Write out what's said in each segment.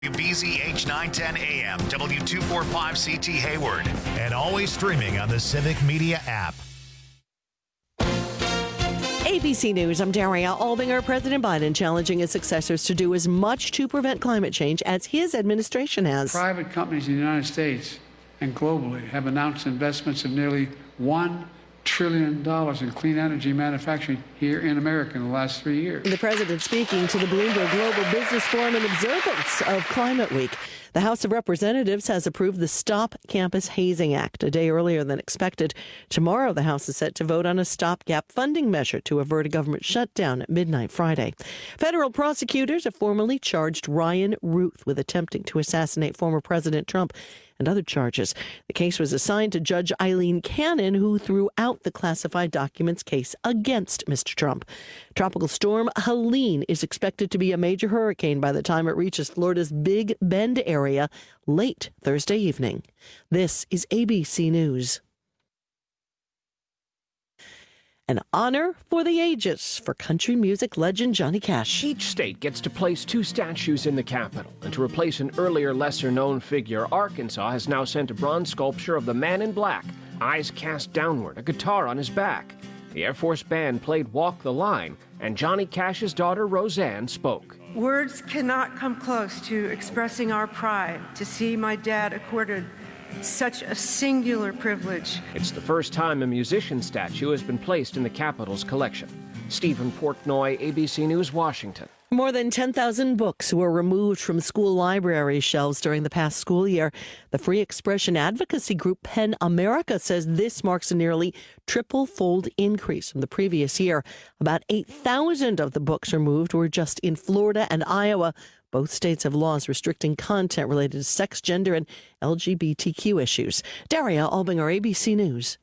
WBZH 910 AM, W245CT Hayward, and always streaming on the Civic Media app. ABC News, I'm Daria Albinger. President Biden challenging his successors to do as much to prevent climate change as his administration has. Private companies in the United States and globally have announced investments of nearly $1 trillion in clean energy manufacturing here in America in the last 3 years. The president speaking to the Bloomberg Global Business Forum in observance of Climate Week. The House of Representatives has approved the Stop Campus Hazing Act a day earlier than expected. Tomorrow, the House is set to vote on a stopgap funding measure to avert a government shutdown at midnight Friday. Federal prosecutors have formally charged Ryan Ruth with attempting to assassinate former President Trump and other charges. The case was assigned to Judge Eileen Cannon, who threw out the classified documents case against Mr. Trump. Tropical storm Helene is expected to be a major hurricane by the time it reaches Florida's Big Bend area late Thursday evening. This is ABC News. An honor for the ages for country music legend Johnny Cash. Each state gets to place 2 statues in the capital. And to replace an earlier, lesser-known figure, Arkansas has now sent a bronze sculpture of the man in black, eyes cast downward, a guitar on his back. The Air Force Band played Walk the Line, and Johnny Cash's daughter, Roseanne, spoke. Words cannot come close to expressing our pride to see my dad accorded such a singular privilege. It's the first time a musician statue has been placed in the Capitol's collection. Stephen Portnoy, ABC News, Washington. More than 10,000 books were removed from school library shelves during the past school year. The free expression advocacy group PEN America says this marks a nearly triple-fold increase from the previous year. About 8,000 of the books removed were just in Florida and Iowa. Both states have laws restricting content related to sex, gender, and LGBTQ issues. Daria Albinger, ABC News.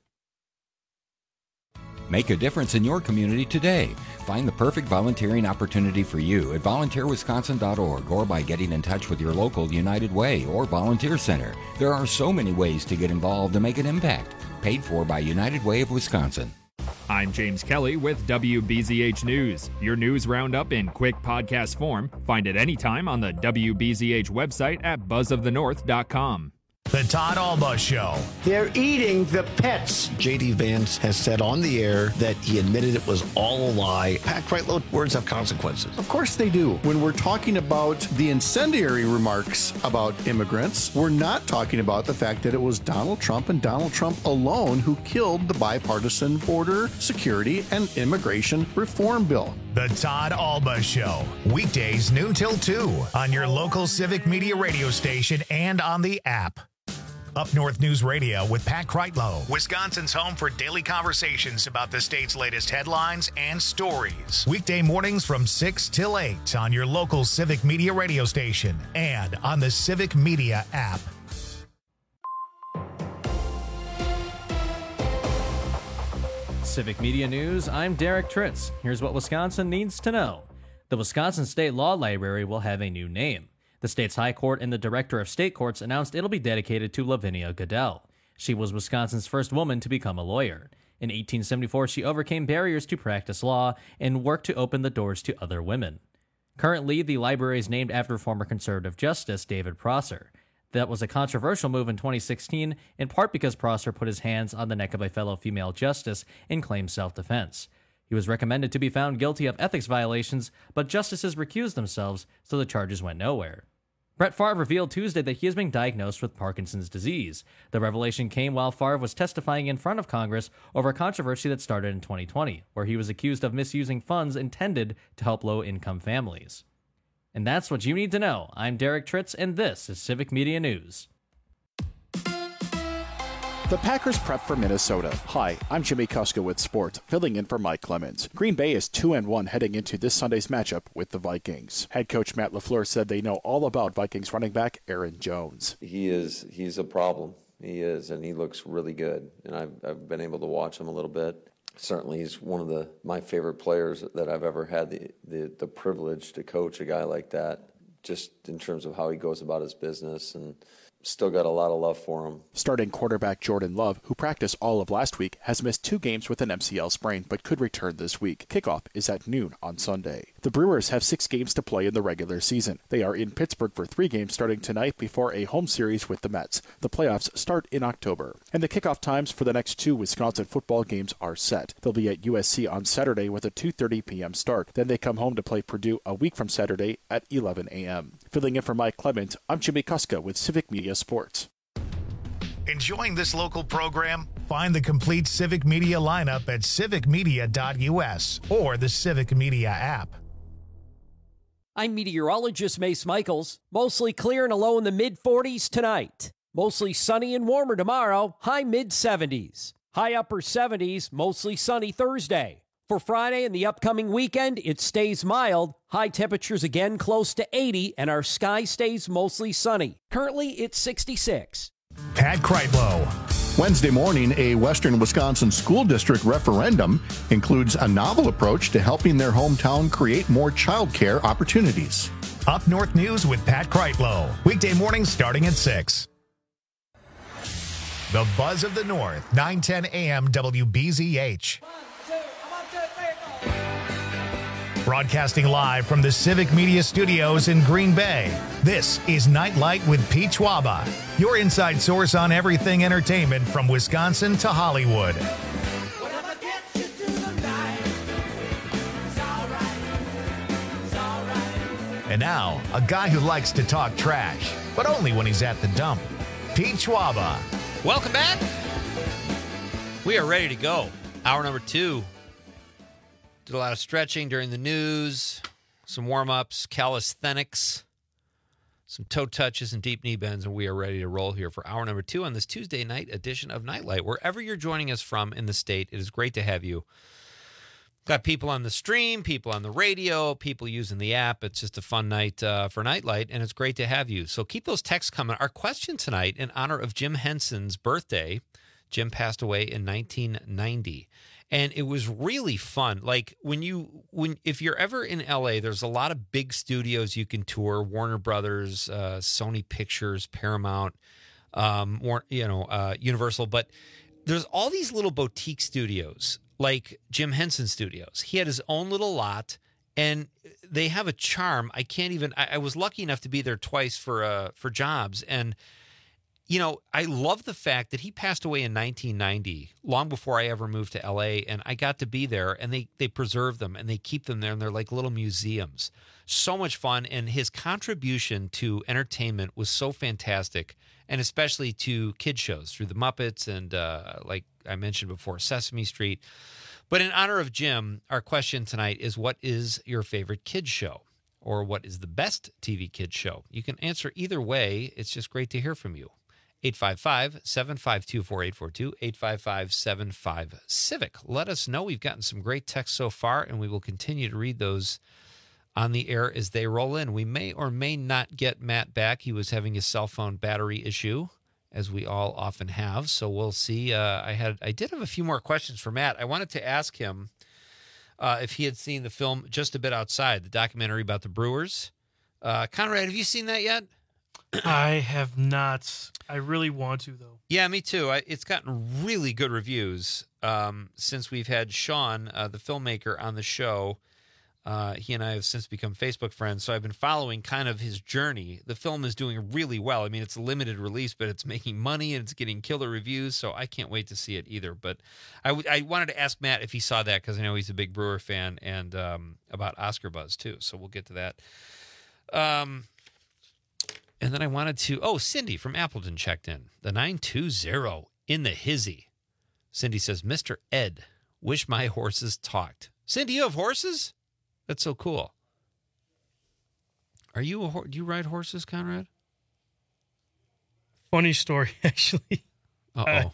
Make a difference in your community today. Find the perfect volunteering opportunity for you at volunteerwisconsin.org or by getting in touch with your local United Way or Volunteer Center. There are so many ways to get involved and make an impact. Paid for by United Way of Wisconsin. I'm James Kelly with WBZH News. Your news roundup in quick podcast form. Find it anytime on the WBZH website at buzzofthenorth.com. The Todd Alba Show. They're eating the pets. J.D. Vance has said on the air that he admitted it was all a lie. Pat Kreitlow, words have consequences. Of course they do. When we're talking about the incendiary remarks about immigrants, we're not talking about the fact that it was Donald Trump and Donald Trump alone who killed the bipartisan border security and immigration reform bill. The Todd Alba Show. Weekdays noon till 2 on your local Civic Media radio station and on the app. Up North News Radio with Pat Kreitlow, Wisconsin's home for daily conversations about the state's latest headlines and stories. Weekday mornings from 6 till 8 on your local Civic Media radio station and on the Civic Media app. Civic Media News, I'm Derek Tritz. Here's what Wisconsin needs to know. The Wisconsin State Law Library will have a new name. The state's High Court and the Director of State Courts announced it'll be dedicated to Lavinia Goodell. She was Wisconsin's first woman to become a lawyer. In 1874, she overcame barriers to practice law and worked to open the doors to other women. Currently, the library is named after former conservative Justice David Prosser. That was a controversial move in 2016, in part because Prosser put his hands on the neck of a fellow female justice and claimed self-defense. He was recommended to be found guilty of ethics violations, but justices recused themselves, so the charges went nowhere. Brett Favre revealed Tuesday that he has been diagnosed with Parkinson's disease. The revelation came while Favre was testifying in front of Congress over a controversy that started in 2020, where he was accused of misusing funds intended to help low-income families. And that's what you need to know. I'm Derek Tritz, and this is Civic Media News. The Packers prep for Minnesota. Hi, I'm Jimmy Kuska with Sport, filling in for Mike Clemens. Green Bay is 2-1 heading into this Sunday's matchup with the Vikings. Head coach Matt LaFleur said they know all about Vikings running back Aaron Jones. He's a problem. He is, and he looks really good. And I've been able to watch him a little bit. Certainly, he's one of my favorite players that I've ever had the privilege to coach a guy like that, just in terms of how he goes about his business and still got a lot of love for him. Starting quarterback Jordan Love, who practiced all of last week, has missed 2 games with an MCL sprain but could return this week. Kickoff is at noon on Sunday. The Brewers have 6 games to play in the regular season. They are in Pittsburgh for 3 games starting tonight before a home series with the Mets. The playoffs start in October. And the kickoff times for the next 2 Wisconsin football games are set. They'll be at USC on Saturday with a 2:30 p.m. start. Then they come home to play Purdue a week from Saturday at 11 a.m. Filling in for Mike Clement, I'm Jimmy Kuska with Civic Media Sports. Enjoying this local program? Find the complete Civic Media lineup at civicmedia.us or the Civic Media app. I'm meteorologist Mace Michaels. Mostly clear and a low in the mid-40s tonight. Mostly sunny and warmer tomorrow, high mid-70s. High upper 70s, mostly sunny Thursday. For Friday and the upcoming weekend, it stays mild. High temperatures again close to 80, and our sky stays mostly sunny. Currently, it's 66. Pat Kreitlow. Wednesday morning, a Western Wisconsin school district referendum includes a novel approach to helping their hometown create more childcare opportunities. Up North News with Pat Kreitlow. Weekday mornings starting at 6. The Buzz of the North, 910 AM WBZH. Broadcasting live from the Civic Media Studios in Green Bay, this is Nightlight with Pete Schwaba, your inside source on everything entertainment from Wisconsin to Hollywood. And now, a guy who likes to talk trash, but only when he's at the dump, Pete Schwaba. Welcome back. We are ready to go. Hour number 2. Did a lot of stretching during the news, some warm-ups, calisthenics, some toe touches and deep knee bends, and we are ready to roll here for hour number 2 on this Tuesday night edition of Nightlight. Wherever you're joining us from in the state, it is great to have you. Got people on the stream, people on the radio, people using the app. It's just a fun night for Nightlight, and it's great to have you. So keep those texts coming. Our question tonight, in honor of Jim Henson's birthday. Jim passed away in 1990. And it was really fun. Like if you're ever in LA, there's a lot of big studios you can tour: Warner Brothers, Sony Pictures, Paramount, Universal. But there's all these little boutique studios, like Jim Henson Studios. He had his own little lot, and they have a charm. I was lucky enough to be there twice for jobs, and I love the fact that he passed away in 1990, long before I ever moved to L.A., and I got to be there, and they preserve them, and they keep them there, and they're like little museums. So much fun, and his contribution to entertainment was so fantastic, and especially to kid shows through the Muppets and, like I mentioned before, Sesame Street. But in honor of Jim, our question tonight is, what is your favorite kids show? Or what is the best TV kids show? You can answer either way. It's just great to hear from you. 855-752-4842, 855-75-CIVIC. Let us know. We've gotten some great texts so far, and we will continue to read those on the air as they roll in. We may or may not get Matt back. He was having a cell phone battery issue, as we all often have, so we'll see. I did have a few more questions for Matt. I wanted to ask him if he had seen the film Just a Bit Outside, the documentary about the Brewers. Conrad, have you seen that yet? I have not. I really want to, though. Yeah, me too. It's gotten really good reviews since we've had Sean, the filmmaker, on the show. He and I have since become Facebook friends, so I've been following kind of his journey. The film is doing really well. I mean, it's a limited release, but it's making money, and it's getting killer reviews, so I can't wait to see it either. But I wanted to ask Matt if he saw that, because I know he's a big Brewer fan, and about Oscar buzz, too, so we'll get to that. And then I wanted to... Cindy from Appleton checked in. The 920 in the hizzy. Cindy says, Mr. Ed, wish my horses talked. Cindy, you have horses? That's so cool. Do you ride horses, Conrad? Funny story, actually. Uh-oh.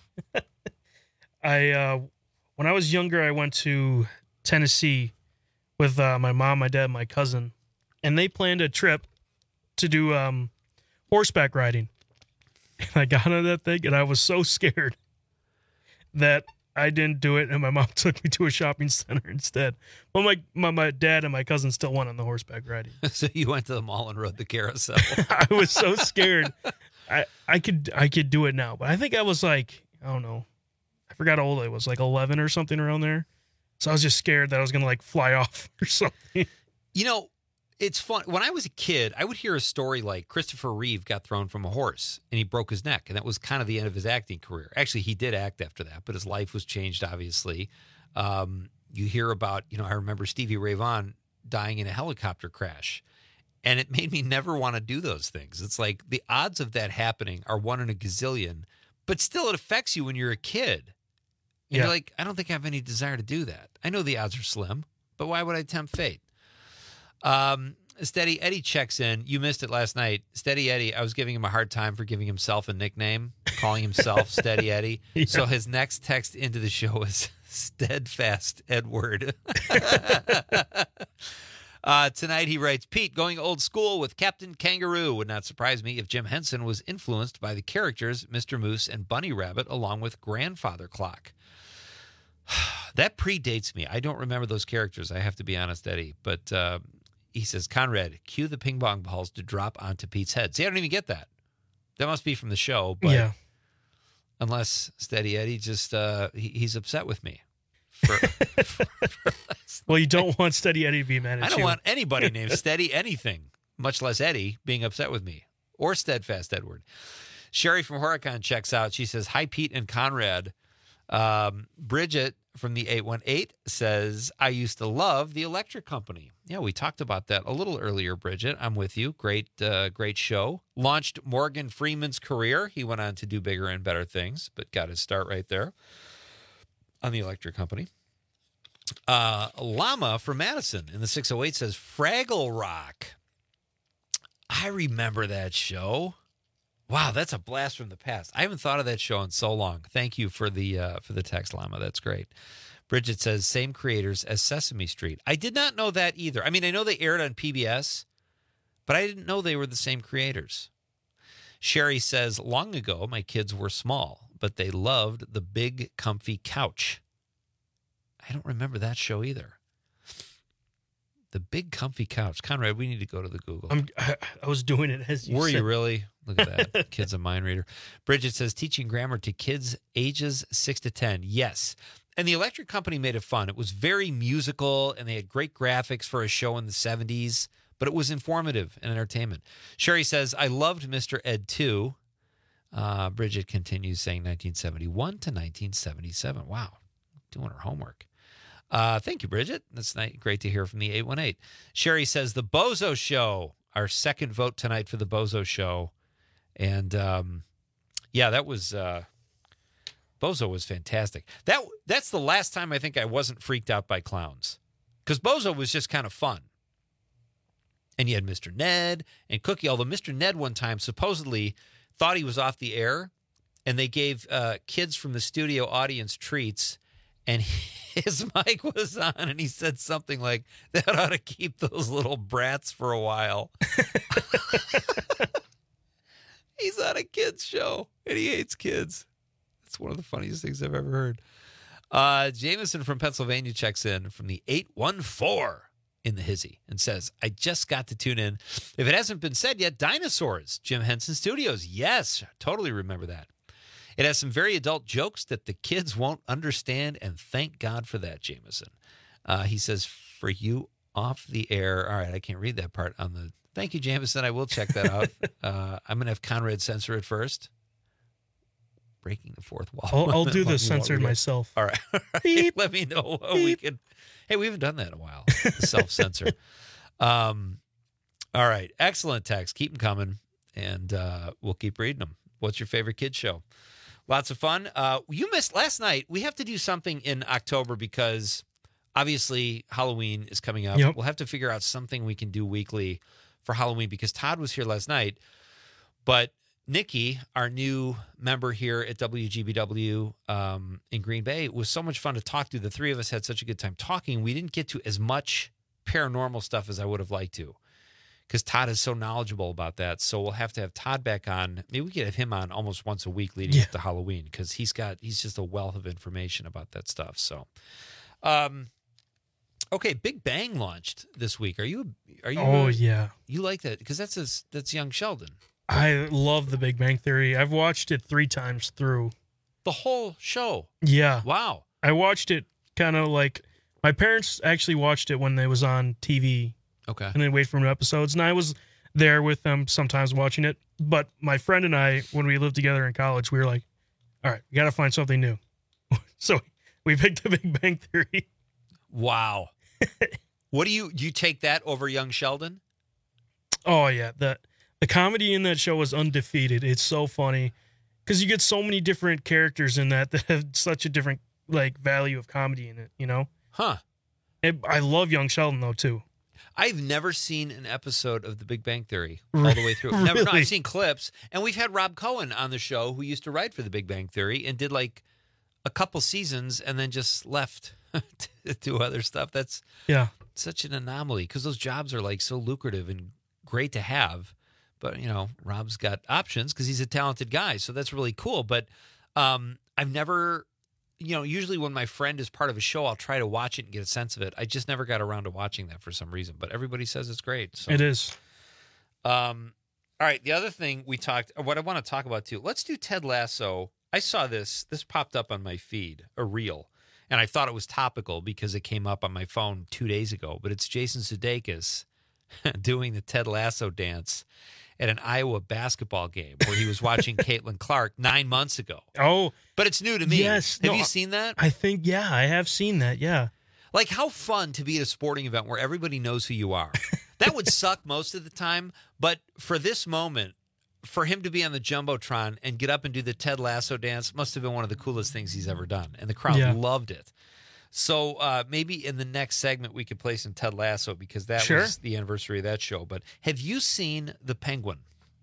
When I was younger, I went to Tennessee with my mom, my dad, my cousin, and they planned a trip to do horseback riding. And I got on that thing, and I was so scared that I didn't do it, and my mom took me to a shopping center instead. But my dad and my cousin still went on the horseback riding. So you went to the mall and rode the carousel. I was so scared I could do it now, but I think I was like, I don't know. I forgot how old I was, like 11 or something around there. So I was just scared that I was going to like fly off or something. You know, it's fun. When I was a kid, I would hear a story like Christopher Reeve got thrown from a horse and he broke his neck. And that was kind of the end of his acting career. Actually, he did act after that, but his life was changed, obviously. You hear about, I remember Stevie Ray Vaughan dying in a helicopter crash. And it made me never want to do those things. It's like the odds of that happening are 1 in a gazillion, but still it affects you when you're a kid. And you're like, I don't think I have any desire to do that. I know the odds are slim, but why would I tempt fate? Steady Eddie checks in. You missed it last night. Steady Eddie, I was giving him a hard time for giving himself a nickname, calling himself Steady Eddie. Yeah. So his next text into the show is Steadfast Edward. Tonight he writes, Pete, going old school with Captain Kangaroo. Would not surprise me if Jim Henson was influenced by the characters Mr. Moose and Bunny Rabbit along with Grandfather Clock. That predates me. I don't remember those characters. I have to be honest, Eddie. But he says, Conrad, cue the ping pong balls to drop onto Pete's head. See, I don't even get that. That must be from the show. But unless Steady Eddie just, he's upset with me. Well, you don't want Steady Eddie to be mad at you. I don't want anybody named Steady anything, much less Eddie being upset with me or Steadfast Edward. Sherry from Horicon checks out. She says, hi, Pete and Conrad. Bridget from the 818 says, I used to love the Electric Company. Yeah, we talked about that a little earlier, Bridget. I'm with you. Great show. Launched Morgan Freeman's career. He went on to do bigger and better things, but got his start right there on the Electric Company. Llama from Madison in the 608 says, Fraggle Rock. I remember that show. Wow, that's a blast from the past. I haven't thought of that show in so long. Thank you for the text, Llama. That's great. Bridget says, same creators as Sesame Street. I did not know that either. I mean, I know they aired on PBS, but I didn't know they were the same creators. Sherry says, long ago, my kids were small, but they loved the Big Comfy Couch. I don't remember that show either. The Big Comfy Couch. Conrad, we need to go to the Google. I was doing it as you Were said. you really? Look at that. Kid's a mind reader. Bridget says, teaching grammar to kids ages 6 to 10. Yes. And the Electric Company made it fun. It was very musical, and they had great graphics for a show in the 70s, but it was informative and entertainment. Sherry says, I loved Mr. Ed too. Bridget continues saying 1971 to 1977. Wow. Doing her homework. Thank you, Bridget. That's great to hear from the 818. Sherry says, the Bozo Show. Our second vote tonight for the Bozo Show. And, that was... Bozo was fantastic. That's the last time I think I wasn't freaked out by clowns. Because Bozo was just kind of fun. And you had Mr. Ned and Cookie, although Mr. Ned one time supposedly thought he was off the air, and they gave kids from the studio audience treats, and his mic was on, and he said something like, that ought to keep those little brats for a while. He's on a kid's show, and he hates kids. It's one of the funniest things I've ever heard. Jameson from Pennsylvania checks in from the 814 in the hizzy and says, I just got to tune in. If it hasn't been said yet, Dinosaurs, Jim Henson Studios. Yes, totally remember that. It has some very adult jokes that the kids won't understand, and thank God for that, Jameson. He says, for you off the air. All right, I can't read that part on the... Thank you, Jameson. I will check that out. I'm going to have Conrad censor it first. Breaking the fourth wall. I'll do the censored myself. All right. Let me know what we can... Hey, we haven't done that in a while. The self-censor. All right. Excellent text. Keep them coming, and we'll keep reading them. What's your favorite kid show? Lots of fun. You missed last night. We have to do something in October because obviously Halloween is coming up. Yep. We'll have to figure out something we can do weekly for Halloween because Todd was here last night. But Nikki, our new member here at WGBW in Green Bay, it was so much fun to talk to. The three of us had such a good time talking. We didn't get to as much paranormal stuff as I would have liked to because Todd is so knowledgeable about that. So we'll have to have Todd back on. Maybe we could have him on almost once a week leading up to Halloween because he's just a wealth of information about that stuff. So, okay, Big Bang launched this week. Are you? Oh, yeah. You like that because that's Young Sheldon. I love The Big Bang Theory. I've watched it 3 times through. The whole show? Yeah. Wow. I watched it kind of like, my parents actually watched it when it was on TV. Okay. And then wait for episodes. And I was there with them sometimes watching it. But my friend and I, when we lived together in college, we were like, all right, we got to find something new. So we picked The Big Bang Theory. Wow. What do you take that over Young Sheldon? Oh, yeah. The comedy in that show is undefeated. It's so funny because you get so many different characters in that have such a different like value of comedy in it, you know? Huh. I love Young Sheldon, though, too. I've never seen an episode of The Big Bang Theory all the way through. Never. Really? No, I've seen clips, and we've had Rob Cohen on the show who used to write for The Big Bang Theory and did like a couple seasons and then just left to do other stuff. That's such an anomaly because those jobs are like so lucrative and great to have. But, you know, Rob's got options because he's a talented guy. So that's really cool. But I've never, you know, usually when my friend is part of a show, I'll try to watch it and get a sense of it. I just never got around to watching that for some reason. But everybody says it's great. So. It is. All right. The other thing what I want to talk about too, let's do Ted Lasso. I saw this popped up on my feed, a reel. And I thought it was topical because it came up on my phone 2 days ago. But it's Jason Sudeikis doing the Ted Lasso dance at an Iowa basketball game where he was watching Caitlin Clark 9 months ago. Oh. But it's new to me. Yes. Have you seen that? I think, yeah, I have seen that, yeah. Like, how fun to be at a sporting event where everybody knows who you are. That would suck most of the time. But for this moment, for him to be on the Jumbotron and get up and do the Ted Lasso dance must have been one of the coolest things he's ever done. And the crowd loved it. So maybe in the next segment we could play some Ted Lasso because that was the anniversary of that show. But have you seen The Penguin?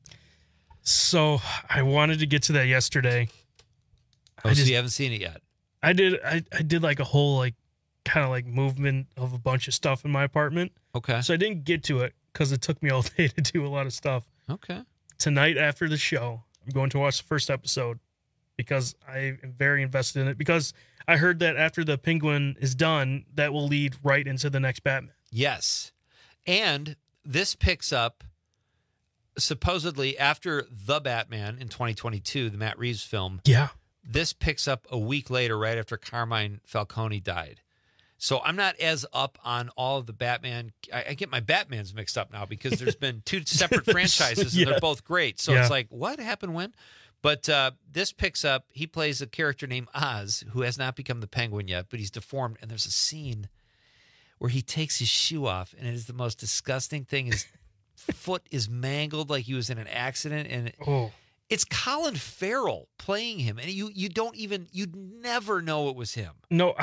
So I wanted to get to that yesterday. Oh, so you haven't seen it yet? I did. I did like a whole like kind of like movement of a bunch of stuff in my apartment. Okay. So I didn't get to it because it took me all day to do a lot of stuff. Okay. Tonight after the show, I'm going to watch the first episode because I am very invested in it because I heard that after The Penguin is done, that will lead right into the next Batman. Yes. And this picks up supposedly after The Batman in 2022, the Matt Reeves film. Yeah. This picks up a week later, right after Carmine Falcone died. So I'm not as up on all of the Batman. I get my Batmans mixed up now because there's been 2 separate franchises and they're both great. So it's like, what happened when? But this picks up, he plays a character named Oz who has not become the Penguin yet, but he's deformed. And there's a scene where he takes his shoe off and it is the most disgusting thing. His foot is mangled like he was in an accident. And it's Colin Farrell playing him. And you'd never know it was him. No,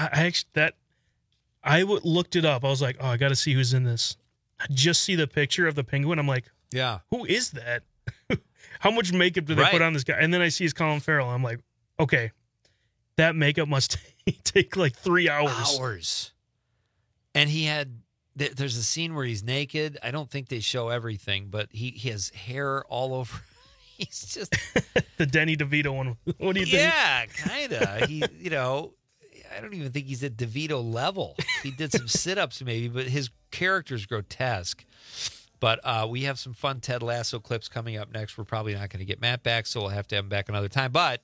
I looked it up. I was like, oh, I got to see who's in this. I just see the picture of the Penguin. I'm like, yeah, who is that? How much makeup do they put on this guy? And then I see his Colin Farrell. I'm like, okay, that makeup must take like 3 hours. And there's a scene where he's naked. I don't think they show everything, but he has hair all over. He's just the Danny DeVito one. What do you think? Yeah, kind of. I don't even think he's at DeVito level. He did some sit-ups maybe, but his character's grotesque. But we have some fun Ted Lasso clips coming up next. We're probably not going to get Matt back, so we'll have to have him back another time. But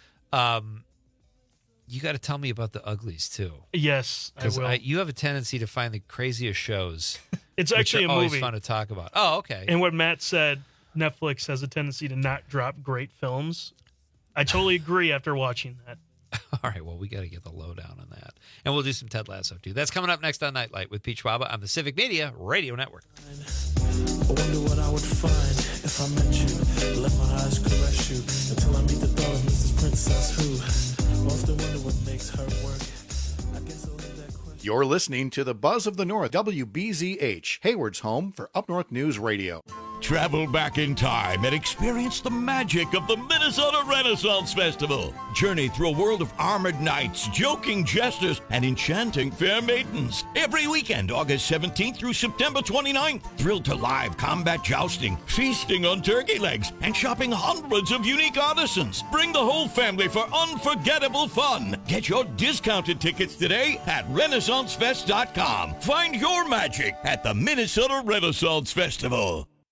you got to tell me about The Uglies, too. Yes, I will. You have a tendency to find the craziest shows. It's actually a movie. Always fun to talk about. Oh, okay. And what Matt said, Netflix has a tendency to not drop great films. I totally agree after watching that. All right, well, we got to get the lowdown on that. And we'll do some Ted Lasso, too. That's coming up next on Nightlight with Pete Schwaba on the Civic Media Radio Network. I wonder what I would find if I met you. Let my eyes caress you until I meet the thought of Mrs. Princess who often wonder what makes her work. I guess I'll leave that question. You're listening to the Buzz of the North, WBZH, Hayward's home for Up North News Radio. Travel back in time and experience the magic of the Minnesota Renaissance Festival. Journey through a world of armored knights, joking jesters, and enchanting fair maidens. Every weekend, August 17th through September 29th. Thrilled to live combat jousting, feasting on turkey legs, and shopping hundreds of unique artisans. Bring the whole family for unforgettable fun. Get your discounted tickets today at RenaissanceFest.com. Find your magic at the Minnesota Renaissance Festival.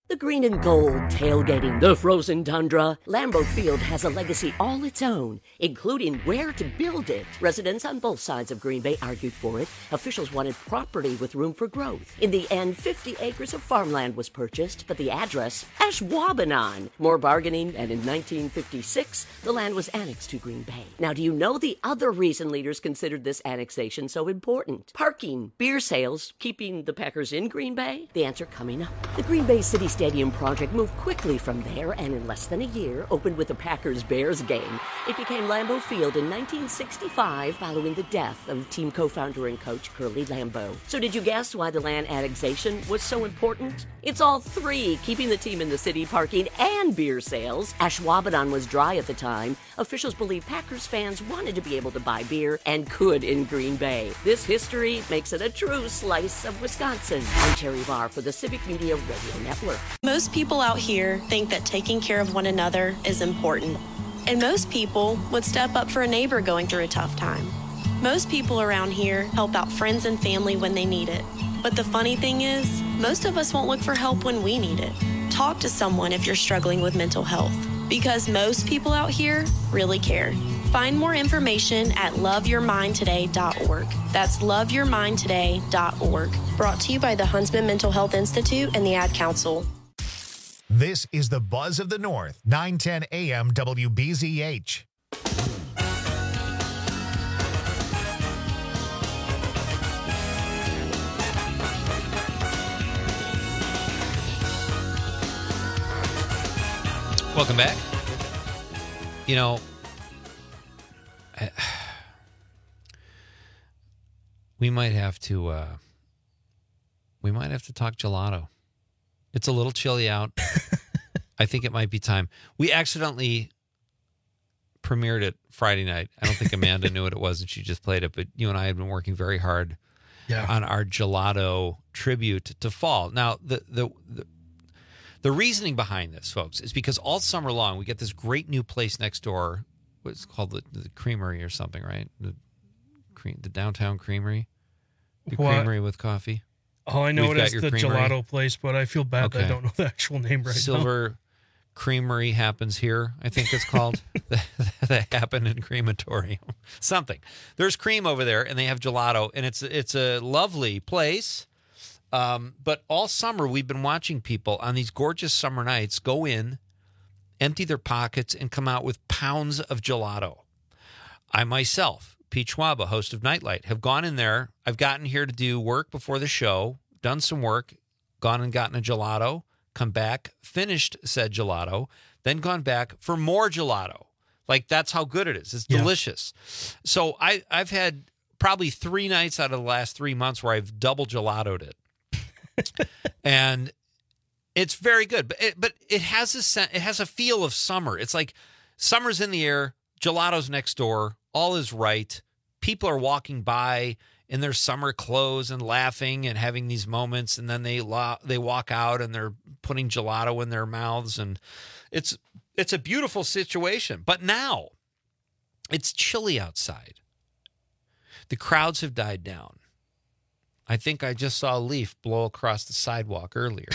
The green and gold, tailgating, the frozen tundra. Lambeau Field has a legacy all its own, including where to build it. Residents on both sides of Green Bay argued for it. Officials wanted property with room for growth. In the end, 50 acres of farmland was purchased, but the address, Ashwaubenon. More bargaining, and in 1956, the land was annexed to Green Bay. Now, do you know the other reason leaders considered this annexation so important? Parking, beer sales, keeping the Packers in Green Bay? The answer coming up. The Green Bay City Stadium project moved quickly from there and in less than a year opened with a Packers-Bears game. It became Lambeau Field in 1965 following the death of team co-founder and coach Curly Lambeau. So did you guess why the land annexation was so important? It's all three, keeping the team in the city, parking, and beer sales. Ashwaubenon was dry at the time. Officials believe Packers fans wanted to be able to buy beer and could in Green Bay. This history makes it a true slice of Wisconsin. I'm Terry Barr for the Civic Media Radio Network. Most people out here think that taking care of one another is important. And most people would step up for a neighbor going through a tough time. Most people around here help out friends and family when they need it. But the funny thing is, most of us won't look for help when we need it. Talk to someone if you're struggling with mental health, because most people out here really care. Find more information at loveyourmindtoday.org. That's loveyourmindtoday.org. Brought to you by the Huntsman Mental Health Institute and the Ad Council. This is the Buzz of the North, 910 AM WBZH. Welcome back. You know, we might have to talk gelato. It's a little chilly out. I think it might be time. We accidentally premiered it Friday night. I don't think Amanda knew what it was and she just played it, but you and I had been working very hard on our gelato tribute to fall. Now, the reasoning behind this, folks, is because all summer long we get this great new place next door. What's called the Creamery or something, right? The Downtown Creamery. The Creamery with coffee. Oh, I know We've it got is your the creamery. gelato place, but I feel bad that I don't know the actual name right now. Silver Creamery happens here, I think it's called. That happened in crematorium. Something. There's cream over there, and they have gelato, and it's a lovely place. But all summer, we've been watching people on these gorgeous summer nights go in, empty their pockets, and come out with pounds of gelato. I myself, Pete Schwaba, host of Nightlight, have gone in there. I've gotten here to do work before the show, done some work, gone and gotten a gelato, come back, finished said gelato, then gone back for more gelato. Like, that's how good it is. It's delicious. So I've had probably 3 nights out of the last 3 months where I've double gelatoed it. And it's very good. But it has a feel of summer. It's like summer's in the air, gelato's next door, all is right. People are walking by in their summer clothes and laughing and having these moments, and then they walk out and they're putting gelato in their mouths, and it's a beautiful situation. But now it's chilly outside. The crowds have died down. I think I just saw a leaf blow across the sidewalk earlier.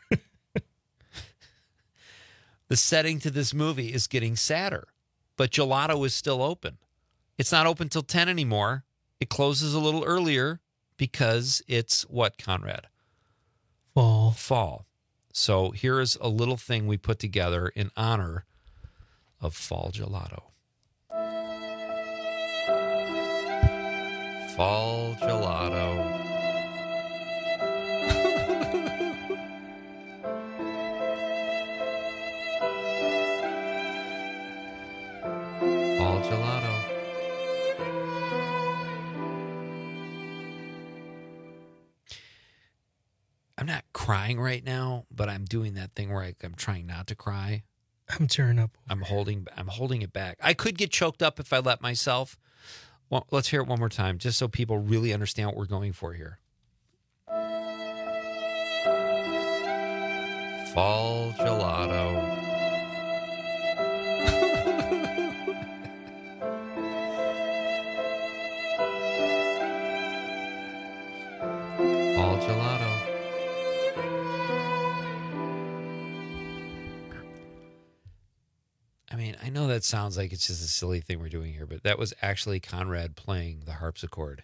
The setting to this movie is getting sadder, but gelato is still open. It's not open till 10 anymore. It closes a little earlier because it's what, Conrad? Fall. So here is a little thing we put together in honor of fall gelato. Fall gelato. Fall gelato. I'm not crying right now, but I'm doing that thing where I'm trying not to cry. I'm tearing up. I'm holding it back. I could get choked up if I let myself. Well, let's hear it one more time, just so people really understand what we're going for here. Fall gelato. Fall gelato. I mean, I know that sounds like it's just a silly thing we're doing here, but that was actually Conrad playing the harpsichord.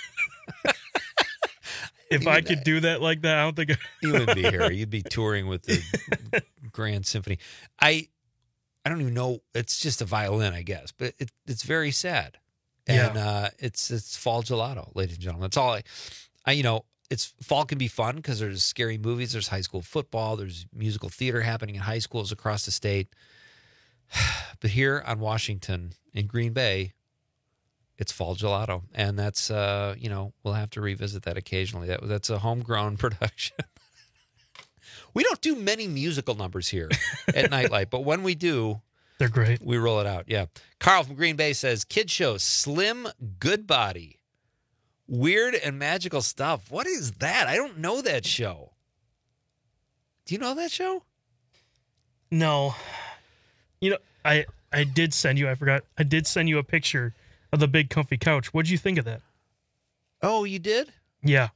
If I could do that like that, I don't think you wouldn't be here. You'd be touring with the Grand Symphony. I don't even know. It's just a violin, I guess, but it's very sad. And it's fall gelato, ladies and gentlemen. That's all it's fall can be fun because there's scary movies, there's high school football, there's musical theater happening in high schools across the state. But here on Washington, in Green Bay, it's fall gelato. And that's, we'll have to revisit that occasionally. That's a homegrown production. We don't do many musical numbers here at Nightlight, but when we do, they're great. We roll it out. Yeah. Carl from Green Bay says, kid show, Slim Goodbody. Weird and magical stuff. What is that? I don't know that show. Do you know that show? No. I did send you, I forgot, I did send you a picture of the big comfy couch. What'd you think of that? Oh, you did? Yeah.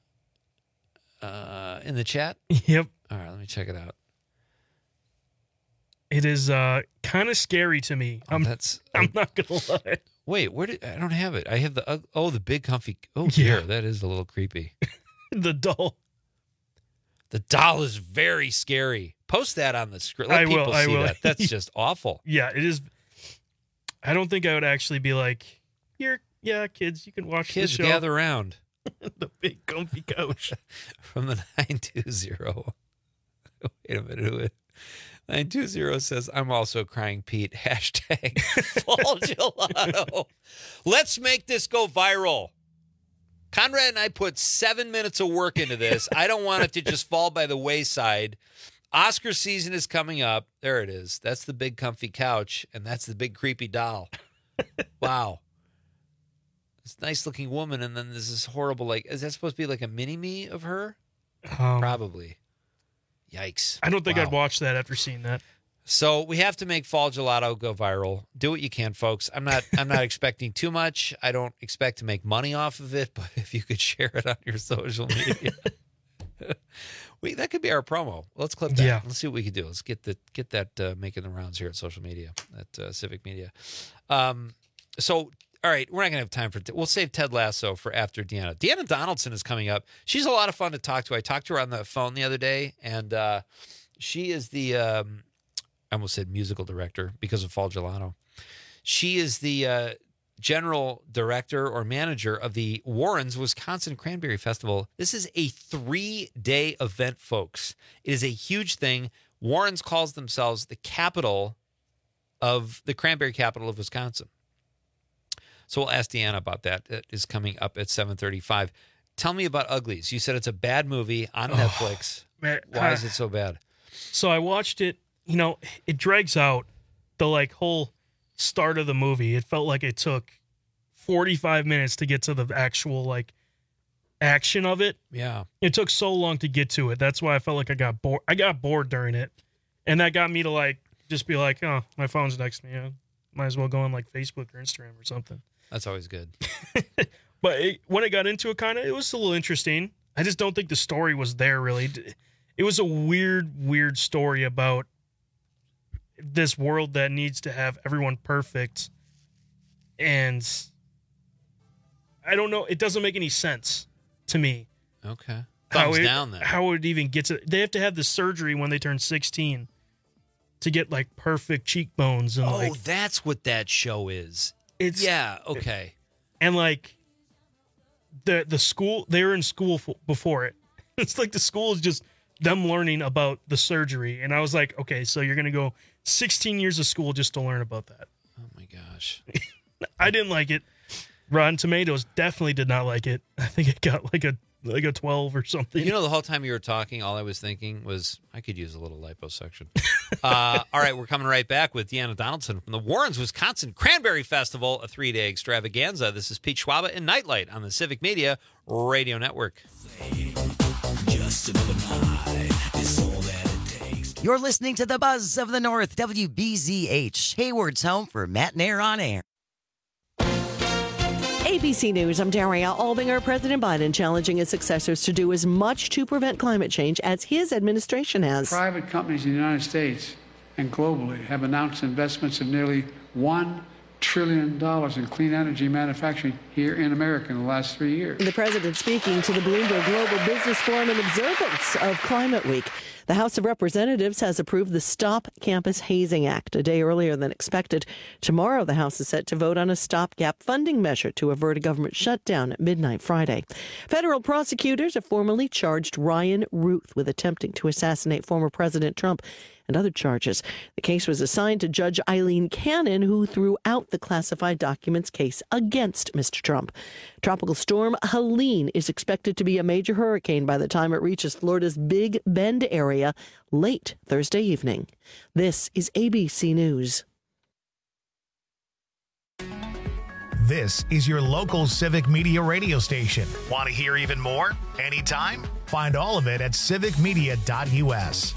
In the chat? Yep. All right, let me check it out. It is kind of scary to me. I'm not gonna lie. Wait, I don't have it. I have the big comfy. Oh, yeah, that is a little creepy. The doll. The doll is very scary. Post that on the screen. Let people see that. That's just awful. Yeah, it is. I don't think I would actually be like, here, kids, you can watch this show. Kids, gather around. The big comfy couch. From the 920. Wait a minute. 920 says, I'm also crying, Pete. Hashtag fall gelato. Let's make this go viral. Conrad and I put 7 minutes of work into this. I don't want it to just fall by the wayside. Oscar season is coming up. There it is. That's the big comfy couch, and that's the big creepy doll. Wow. This nice looking woman, and then there's this horrible, is that supposed to be like a mini-me of her? Probably. Yikes. I don't think I'd watch that after seeing that. So we have to make fall gelato go viral. Do what you can, folks. I'm not expecting too much. I don't expect to make money off of it, but if you could share it on your social media. That could be our promo. Let's clip that. Yeah. Let's see what we can do. Let's get that making the rounds here at social media, at Civic Media. So, all right, we're not going to have time for we'll save Ted Lasso for after Deanna. Deanna Donaldson is coming up. She's a lot of fun to talk to. I talked to her on the phone the other day, and she is the I almost said musical director because of Fall Gelato. She is the general director or manager of the Warren's Wisconsin Cranberry Festival. This is a 3-day event, folks. It is a huge thing. Warren's calls themselves the capital of the cranberry capital of Wisconsin. So we'll ask Deanna about that. It is coming up at 7:35. Tell me about Uglies. You said it's a bad movie on Netflix. Man, why is it so bad? So I watched it. It drags out the whole start of the movie. It felt like it took 45 minutes to get to the actual action of it. Yeah. It took so long to get to it. That's why I felt like I got bored. I got bored during it. And that got me to just be like, oh, my phone's next to me. Might as well go on Facebook or Instagram or something. That's always good. But when I got into it, it was a little interesting. I just don't think the story was there, really. It was a weird story about this world that needs to have everyone perfect. And I don't know. It doesn't make any sense to me. Okay. Thumbs down then. How would it even get to... They have to have the surgery when they turn 16 to get perfect cheekbones. And that's what that show is. Yeah, okay. And the school, they were in school before it. It's the school is just them learning about the surgery. And I was like, okay, so you're going to go 16 years of school just to learn about that. Oh my gosh. I didn't like it. Rotten Tomatoes definitely did not like it. I think it got a 12 or something. The whole time you were talking, all I was thinking was I could use a little liposuction. All right, we're coming right back with Deanna Donaldson from the Warren's Wisconsin Cranberry Festival, a 3-day extravaganza. This is Pete Schwaba and Nightlight on the Civic Media Radio Network. You're listening to the Buzz of the North, WBZH, Hayward's home for Matt and Air on Air. ABC News, I'm Daria Albinger. President Biden challenging his successors to do as much to prevent climate change as his administration has. Private companies in the United States and globally have announced investments of nearly $1 trillion in clean energy manufacturing here in America in the last 3 years. The president speaking to the Bloomberg Global Business Forum in observance of Climate Week. The House of Representatives has approved the Stop Campus Hazing Act a day earlier than expected. Tomorrow, the House is set to vote on a stopgap funding measure to avert a government shutdown at midnight Friday. Federal prosecutors have formally charged Ryan Ruth with attempting to assassinate former President Trump and other charges. The case was assigned to Judge Eileen Cannon, who threw out the classified documents case against Mr. Trump. Tropical storm Helene is expected to be a major hurricane by the time it reaches Florida's Big Bend area late Thursday evening. This is ABC News. This is your local Civic Media radio station. Want to hear even more? Anytime? Find all of it at civicmedia.us.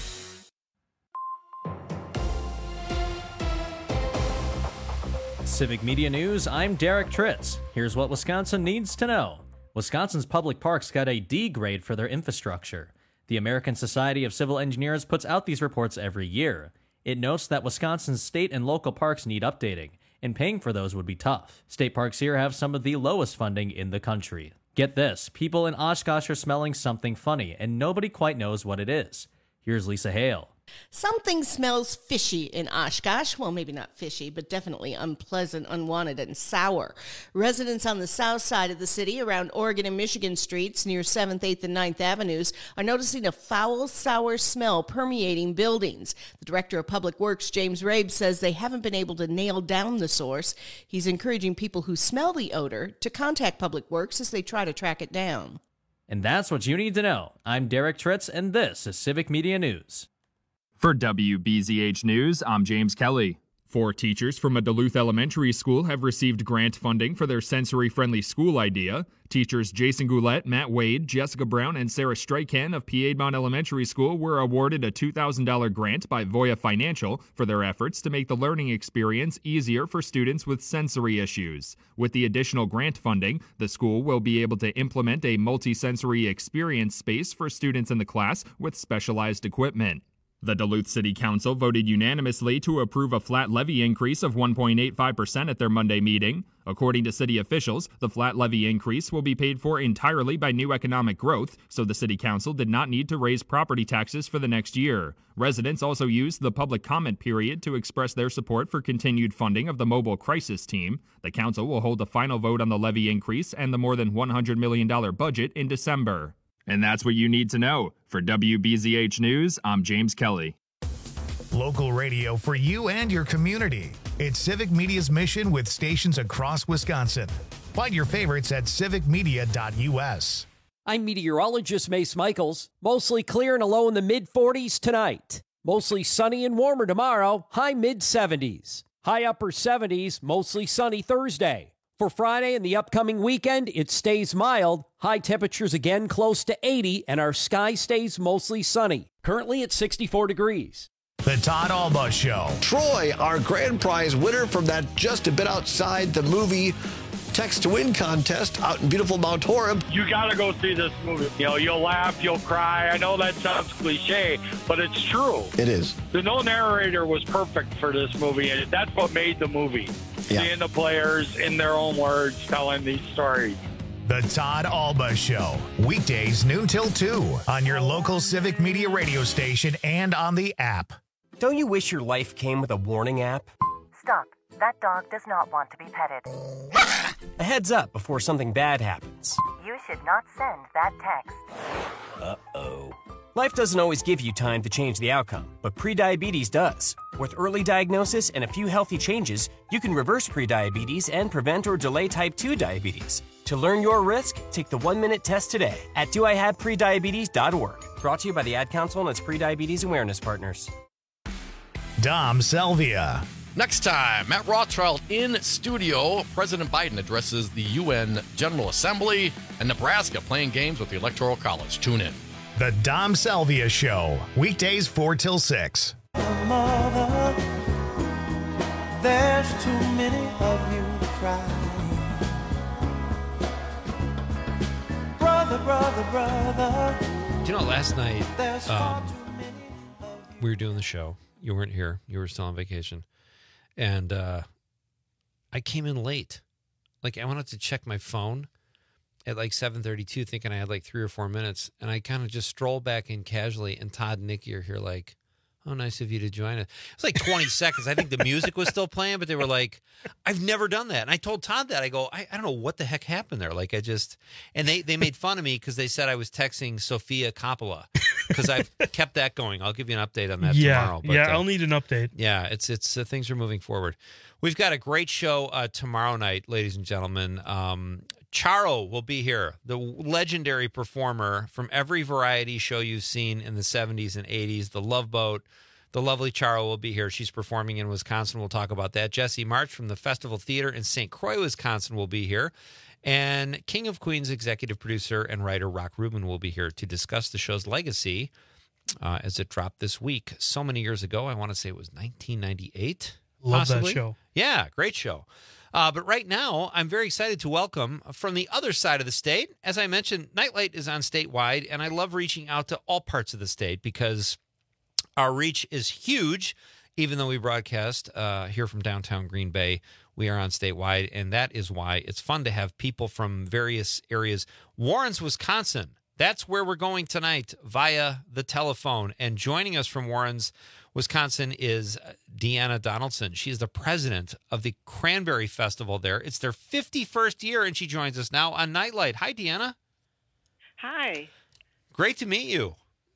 Civic Media News, I'm Derek Tritz. Here's what Wisconsin needs to know. Wisconsin's public parks got a D grade for their infrastructure. The American Society of Civil Engineers puts out these reports every year. It notes that Wisconsin's state and local parks need updating, and paying for those would be tough. State parks here have some of the lowest funding in the country. Get this, people in Oshkosh are smelling something funny, and nobody quite knows what it is. Here's Lisa Hale. Something smells fishy in Oshkosh. Well, maybe not fishy, but definitely unpleasant, unwanted, and sour. Residents on the south side of the city around Oregon and Michigan streets near 7th, 8th, and 9th Avenues are noticing a foul, sour smell permeating buildings. The director of Public Works, James Rabe, says they haven't been able to nail down the source. He's encouraging people who smell the odor to contact Public Works as they try to track it down. And that's what you need to know. I'm Derek Tritz, and this is Civic Media News. For WBZH News, I'm James Kelly. 4 teachers from a Duluth elementary school have received grant funding for their sensory-friendly school idea. Teachers Jason Goulette, Matt Wade, Jessica Brown, and Sarah Strykan of Piedmont Elementary School were awarded a $2,000 grant by Voya Financial for their efforts to make the learning experience easier for students with sensory issues. With the additional grant funding, the school will be able to implement a multi-sensory experience space for students in the class with specialized equipment. The Duluth City Council voted unanimously to approve a flat levy increase of 1.85% at their Monday meeting. According to city officials, the flat levy increase will be paid for entirely by new economic growth, so the City Council did not need to raise property taxes for the next year. Residents also used the public comment period to express their support for continued funding of the mobile crisis team. The council will hold a final vote on the levy increase and the more than $100 million budget in December. And that's what you need to know. For WBZH News, I'm James Kelly. Local radio for you and your community. It's Civic Media's mission with stations across Wisconsin. Find your favorites at civicmedia.us. I'm meteorologist Mace Michaels. Mostly clear and a low in the mid-40s tonight. Mostly sunny and warmer tomorrow, high mid-70s. High upper 70s, mostly sunny Thursday. For Friday and the upcoming weekend, it stays mild. High temperatures again close to 80, and our sky stays mostly sunny. Currently at 64 degrees. The Todd Alba Show. Troy, our grand prize winner from that just a bit outside the movie Text to Win contest out in beautiful Mount Horeb. You got to go see this movie. You know, you'll laugh, you'll cry. I know that sounds cliche, but it's true. It is. The no narrator was perfect for this movie, and that's what made the movie. Yeah. Seeing the players in their own words telling these stories. The Todd Alba Show. Weekdays noon till 2 on your local Civic Media radio station and on the app. Don't you wish your life came with a warning app? Stop. That dog does not want to be petted. A heads up before something bad happens. You should not send that text. Uh-oh. Life doesn't always give you time to change the outcome, but prediabetes does. With early diagnosis and a few healthy changes, you can reverse prediabetes and prevent or delay type 2 diabetes. To learn your risk, take the 1-minute test today at doihaveprediabetes.org. Brought to you by the Ad Council and its prediabetes awareness partners. Dom Salvia. Next time, Matt Rothschild in studio. President Biden addresses the UN General Assembly, and Nebraska playing games with the Electoral College. Tune in. The Dom Salvia Show. Weekdays 4 till 6. Mother, there's too many of you crying. Brother. Do you know, last night we were doing the show, You weren't here. You were still on vacation. And I came in late. Like, I wanted to check my phone at like 7:32, thinking I had like 3 or 4 minutes. And I kind of just strolled back in casually, and Todd and Nikki are here like, oh, nice of you to join us. It's like 20 seconds. I think the music was still playing, but they were like, I've never done that. And I told Todd that. I go, I don't know what the heck happened there. Like, and they made fun of me because they said I was texting Sofia Coppola because I've kept that going. I'll give you an update on that tomorrow. But, I'll need an update. Yeah, it's things are moving forward. We've got a great show tomorrow night, ladies and gentlemen. Charo will be here, the legendary performer from every variety show you've seen in the 70s and 80s. The Love Boat, the lovely Charo will be here. She's performing in Wisconsin. We'll talk about that. Jesse March from the Festival Theater in St. Croix, Wisconsin will be here. And King of Queens executive producer and writer Rock Rubin will be here to discuss the show's legacy as it dropped this week. So many years ago, I want to say it was 1998. Love possibly. that show. Yeah, great show. But right now, I'm very excited to welcome from the other side of the state. As I mentioned, Nightlight is on statewide, and I love reaching out to all parts of the state because our reach is huge. Even though we broadcast here from downtown Green Bay, we are on statewide, and that is why it's fun to have people from various areas. Warrens, Wisconsin, that's where we're going tonight via the telephone. And joining us from Warrens, Wisconsin is Deanna Donaldson. She's the president of the Cranberry Festival there. It's their 51st year, and she joins us now on Nightlight. Hi, Deanna. Hi. Great to meet you.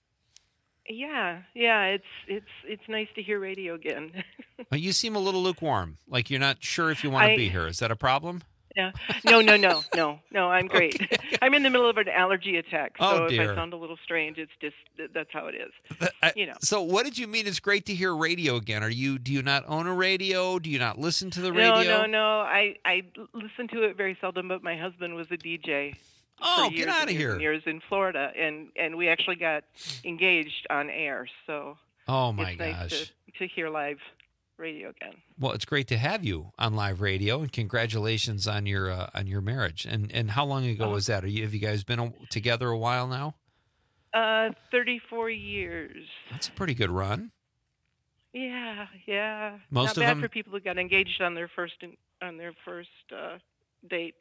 Yeah, it's nice to hear radio again. You seem a little lukewarm, like you're not sure if you want to be here. Is that a problem? Yeah. No, I'm great. Okay. I'm in the middle of an allergy attack, so if I sound a little strange, it's just that's how it is. So what did you mean it's great to hear radio again? Do you not own a radio? Do you not listen to the radio? No. I listen to it very seldom, but my husband was a DJ. Oh, get out of here. Years in Florida, and we actually got engaged on air, so it's nice to hear live radio again. Well, it's great to have you on live radio, and congratulations on your marriage. And how long ago was that? Have you guys been together a while now? 34 years. That's a pretty good run. Yeah. Most Not of bad them for people who got engaged on their first date.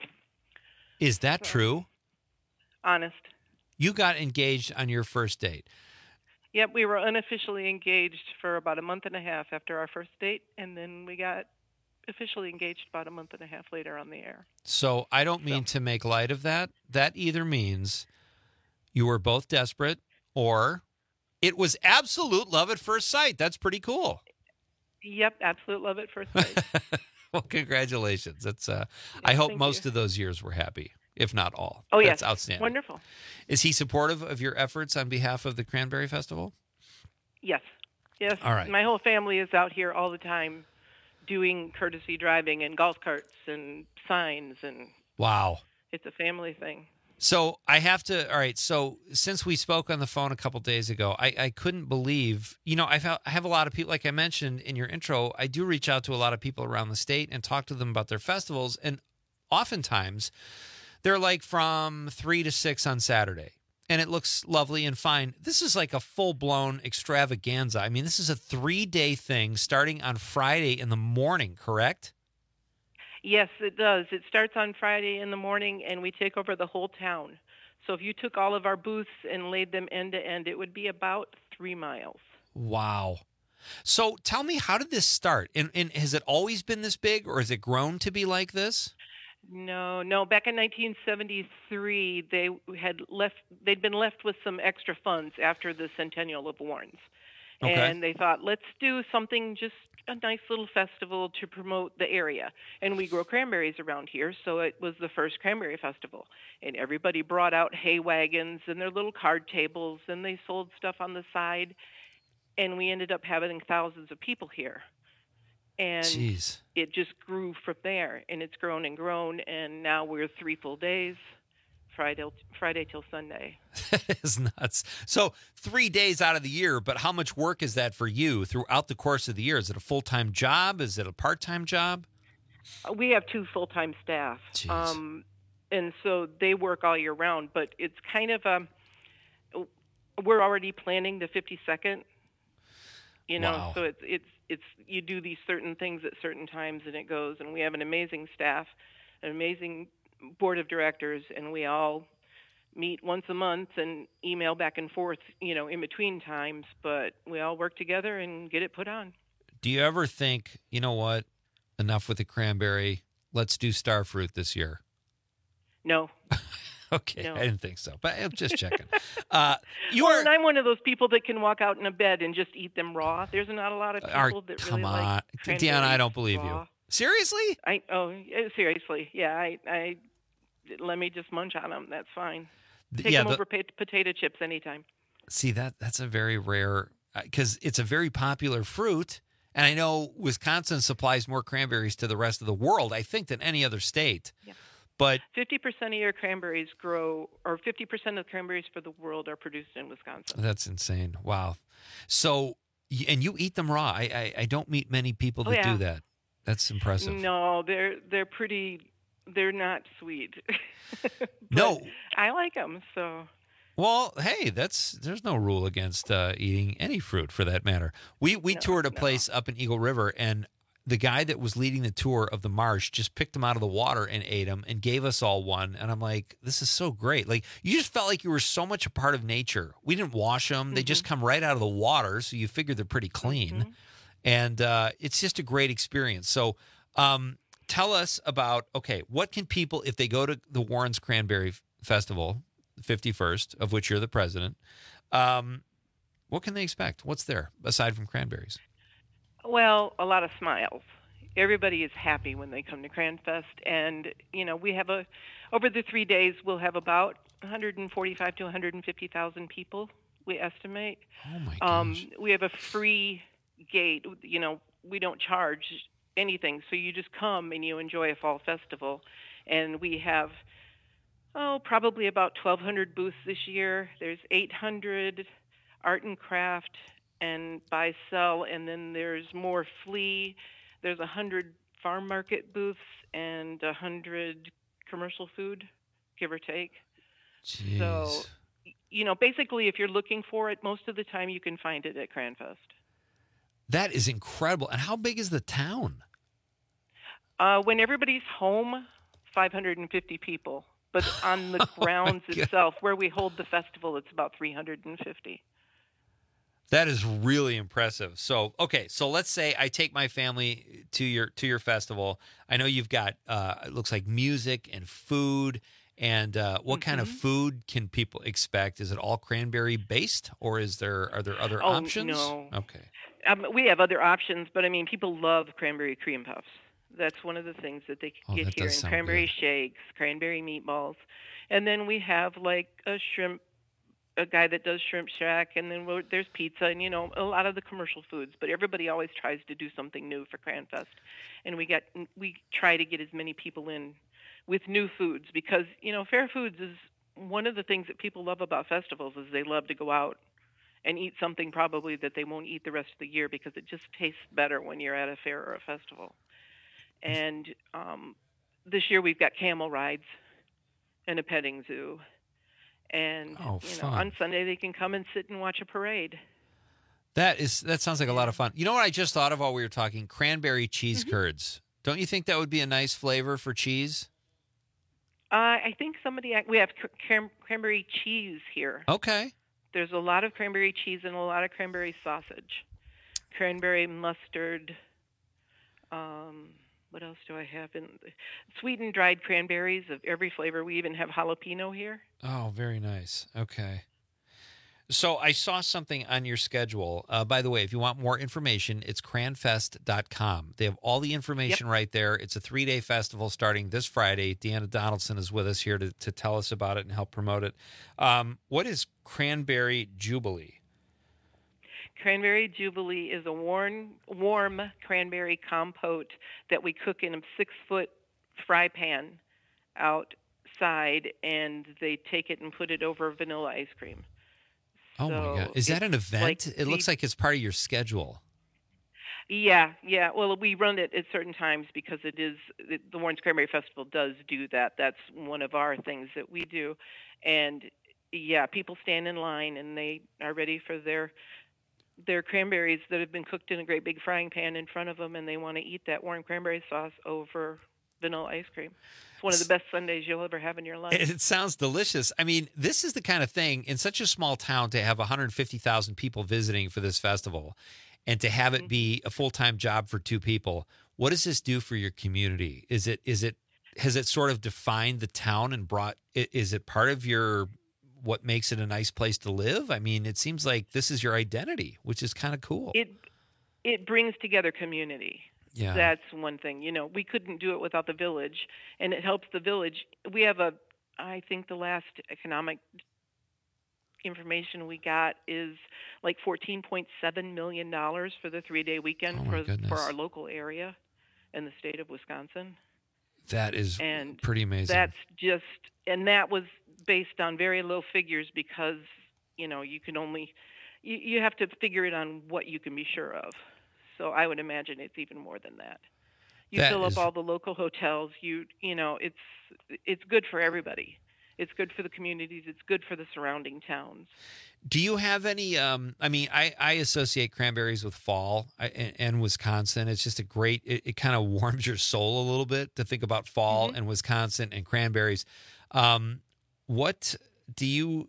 Is that true? Honest. You got engaged on your first date. Yep, we were unofficially engaged for about a month and a half after our first date, and then we got officially engaged about a month and a half later on the air. So I don't mean to make light of that. That either means you were both desperate or it was absolute love at first sight. That's pretty cool. Yep, absolute love at first sight. Well, congratulations. That's I hope most of those years were happy, if not all. Oh, That's yes. outstanding. Wonderful. Is he supportive of your efforts on behalf of the Cranberry Festival? Yes. All right. My whole family is out here all the time doing courtesy driving and golf carts and signs, and wow. It's a family thing. So I have to, all right, so since we spoke on the phone a couple days ago, I couldn't believe, I have a lot of people, like I mentioned in your intro, I do reach out to a lot of people around the state and talk to them about their festivals, and oftentimes they're like from 3 to 6 on Saturday, and it looks lovely and fine. This is like a full-blown extravaganza. I mean, this is a 3-day thing starting on Friday in the morning, correct? Yes, it does. It starts on Friday in the morning, and we take over the whole town. So if you took all of our booths and laid them end to end, it would be about 3 miles. Wow. So tell me, how did this start? And has it always been this big, or has it grown to be like this? No. Back in 1973, they'd been left with some extra funds after the centennial of Warrens. Okay. And they thought, let's do something, just a nice little festival to promote the area. And we grow cranberries around here, so it was the first cranberry festival. And everybody brought out hay wagons and their little card tables, and they sold stuff on the side. And we ended up having thousands of people here. And Jeez. It just grew from there, and it's grown and grown, and now we're 3 full days, Friday till Sunday. That is nuts. So 3 days out of the year, but how much work is that for you throughout the course of the year? Is it a full-time job? Is it a part-time job? We have 2 full-time staff, and so they work all year round, but it's kind of we're already planning the 52nd. You know, Wow. so it's you do these certain things at certain times, and it goes. And we have an amazing staff, an amazing board of directors, and we all meet once a month and email back and forth, you know, in between times. But we all work together and get it put on. Do you ever think, you know what, enough with the cranberry, let's do starfruit this year? No. Okay, No. I didn't think so, but I'm just checking. And I'm one of those people that can walk out in a bed and just eat them raw. There's not a lot of people that come really on. like cranberries Deanna, I don't believe raw. you. Seriously? Seriously. Yeah, I let me just munch on them. That's fine. Take Yeah, them over potato chips anytime. See, that's a very rare, because it's a very popular fruit, and I know Wisconsin supplies more cranberries to the rest of the world, I think, than any other state. Yeah. But 50% of your cranberries grow, or 50% of the cranberries for the world are produced in Wisconsin. that's insane. Wow. So, and you eat them raw. I don't meet many people that do that. That's impressive. No, they're pretty. They're not sweet. No. I like them. So. Well, hey, there's no rule against eating any fruit for that matter. We toured a place up in Eagle River, and the guy that was leading the tour of the marsh just picked them out of the water and ate them and gave us all one. And I'm like, this is so great. Like, you just felt like you were so much a part of nature. We didn't wash them. They just come right out of the water, so you figure they're pretty clean. And it's just a great experience. So tell us about, okay, what can people, if they go to the Warren's Cranberry Festival, 51st, of which you're the president, what can they expect? What's there aside from cranberries? Well, a lot of smiles. Everybody is happy when they come to CranFest, and you know we have over the 3 days we'll have about 145 to 150,000 people. We estimate. Oh my gosh! We have a free gate. You know, we don't charge anything, so you just come and you enjoy a fall festival. And we have probably about 1,200 booths this year. There's 800 art and craft and buy sell, and then there's more flea. There's 100 farm market booths and 100 commercial food, give or take. Jeez. So, you know, basically, if you're looking for it, most of the time you can find it at CranFest. That is incredible. And how big is the town? When everybody's home, 550 people. But on the grounds itself, where we hold the festival, it's about 350. That is really impressive. So, okay, so let's say I take my family to your festival. I know you've got it looks like music and food. And what kind of food can people expect? Is it all cranberry based, or are there other options? No. Okay. We have other options, but I mean, people love cranberry cream puffs. That's one of the things that they get that here. does And sound cranberry shakes, cranberry meatballs, and then we have like a guy that does Shrimp Shack, and then there's pizza, and you know, a lot of the commercial foods. But everybody always tries to do something new for CranFest, and we try to get as many people in with new foods, because you know, Fair Foods is one of the things that people love about festivals is they love to go out and eat something probably that they won't eat the rest of the year, because it just tastes better when you're at a fair or a festival. And this year we've got camel rides and a petting zoo. And you know, on Sunday they can come and sit and watch a parade. That sounds like a lot of fun. You know what I just thought of while we were talking? Cranberry cheese curds. Don't you think that would be a nice flavor for cheese? I think we have cranberry cheese here. Okay. There's a lot of cranberry cheese and a lot of cranberry sausage. Cranberry mustard. What else do I have? Sweetened dried cranberries of every flavor. We even have jalapeno here. Oh, very nice. Okay. So I saw something on your schedule. By the way, if you want more information, it's cranfest.com. They have all the information right there. It's a 3-day festival starting this Friday. Deanna Donaldson is with us here to tell us about it and help promote it. What is Cranberry Jubilee? Cranberry Jubilee is a warm cranberry compote that we cook in a 6-foot fry pan outside, and they take it and put it over vanilla ice cream. Oh, my God. Is that an event? It looks like it's part of your schedule. Yeah. Well, we run it at certain times because the Warren's Cranberry Festival does do that. That's one of our things that we do. And, yeah, people stand in line, and they are ready for their their cranberries that have been cooked in a great big frying pan in front of them, and they want to eat that warm cranberry sauce over vanilla ice cream. It's one of the best sundaes you'll ever have in your life. It sounds delicious. I mean, this is the kind of thing in such a small town to have 150,000 people visiting for this festival and to have it be a full-time job for 2 people. What does this do for your community? Has it sort of defined the town and is it part of what makes it a nice place to live? I mean, it seems like this is your identity, which is kind of cool. It brings together community. Yeah. That's one thing. We couldn't do it without the village, and it helps the village. We have I think the last economic information we got is like $14.7 million for the 3-day weekend for our local area in the state of Wisconsin. That is pretty amazing. That was based on very low figures because, you can only, you have to figure it on what you can be sure of. So I would imagine it's even more than that. You fill up all the local hotels. It's good for everybody. It's good for the communities. It's good for the surrounding towns. Do you have any, I associate cranberries with fall and Wisconsin. It's just it kind of warms your soul a little bit to think about fall and Wisconsin and cranberries. What do you,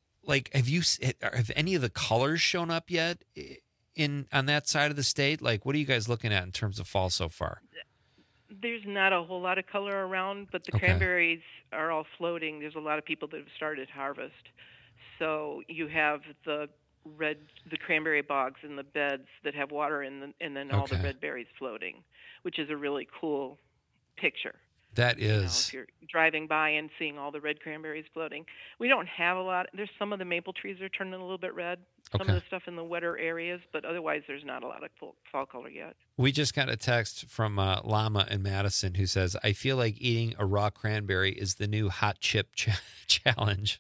have any of the colors shown up yet on that side of the state? Like, what are you guys looking at in terms of fall so far? There's not a whole lot of color around, but the cranberries are all floating. There's a lot of people that have started harvest. So you have the cranberry bogs in the beds that have water in them, and then all the red berries floating, which is a really cool picture. That is. If you're driving by and seeing all the red cranberries floating. We don't have a lot. There's some of the maple trees are turning a little bit red, some of the stuff in the wetter areas, but otherwise there's not a lot of fall color yet. We just got a text from Llama in Madison who says, I feel like eating a raw cranberry is the new hot chip challenge.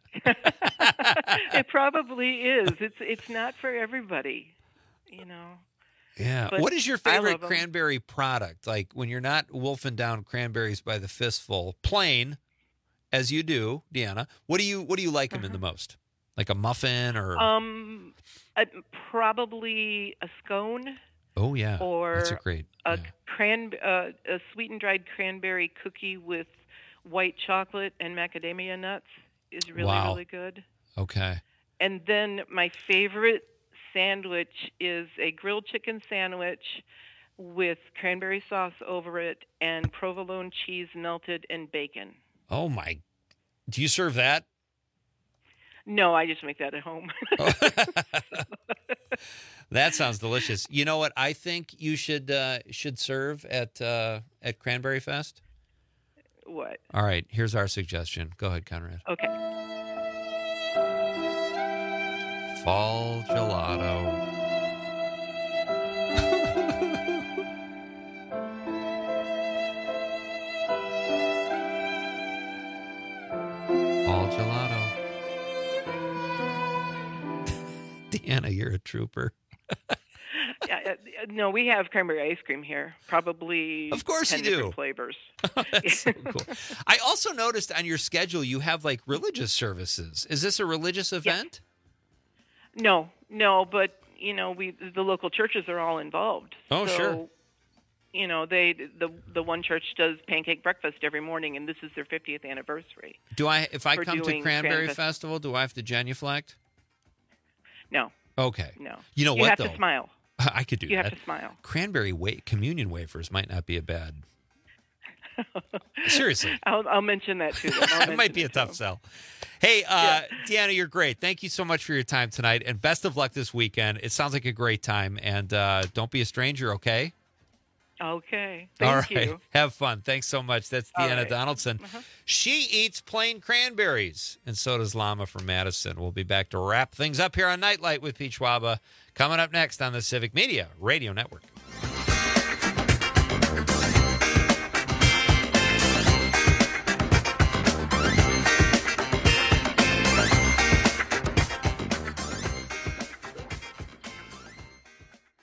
It probably is. It's not for everybody, Yeah. But what is your favorite cranberry product? Like when you're not wolfing down cranberries by the fistful, plain, as you do, Deanna, what do you like them in the most? Like a muffin or? Probably a scone. Oh yeah. Or that's a sweetened dried cranberry cookie with white chocolate and macadamia nuts is really good. Okay. And then my favorite sandwich is a grilled chicken sandwich with cranberry sauce over it and provolone cheese melted and bacon. Oh my! Do you serve that? No, I just make that at home. That sounds delicious. You know what? I think you should serve at Cranberry Fest. What? All right. Here's our suggestion. Go ahead, Conrad. Okay. Fall gelato. Fall gelato. Deanna, you're a trooper. No, we have cranberry ice cream here. Probably of course 10 you do. different flavors. That's so cool. I also noticed on your schedule you have like religious services. Is this a religious event? No, but the local churches are all involved. Oh, so, sure. The one church does pancake breakfast every morning, and this is their 50th anniversary. If I come to Cranberry Festival, do I have to genuflect? No. Okay. No. You know what, You have though? to smile. I could do that. You have to smile. Cranberry communion wafers might not be a bad. Seriously. I'll mention that too. It might be a tough sell. Hey, Deanna, you're great. Thank you so much for your time tonight, and best of luck this weekend. It sounds like a great time, and don't be a stranger, okay? Okay. All Thank right. you. Have fun. Thanks so much. That's All Deanna right. Donaldson. She eats plain cranberries, and so does Llama from Madison. We'll be back to wrap things up here on Nightlight with Peach Waba, coming up next on the Civic Media Radio Network.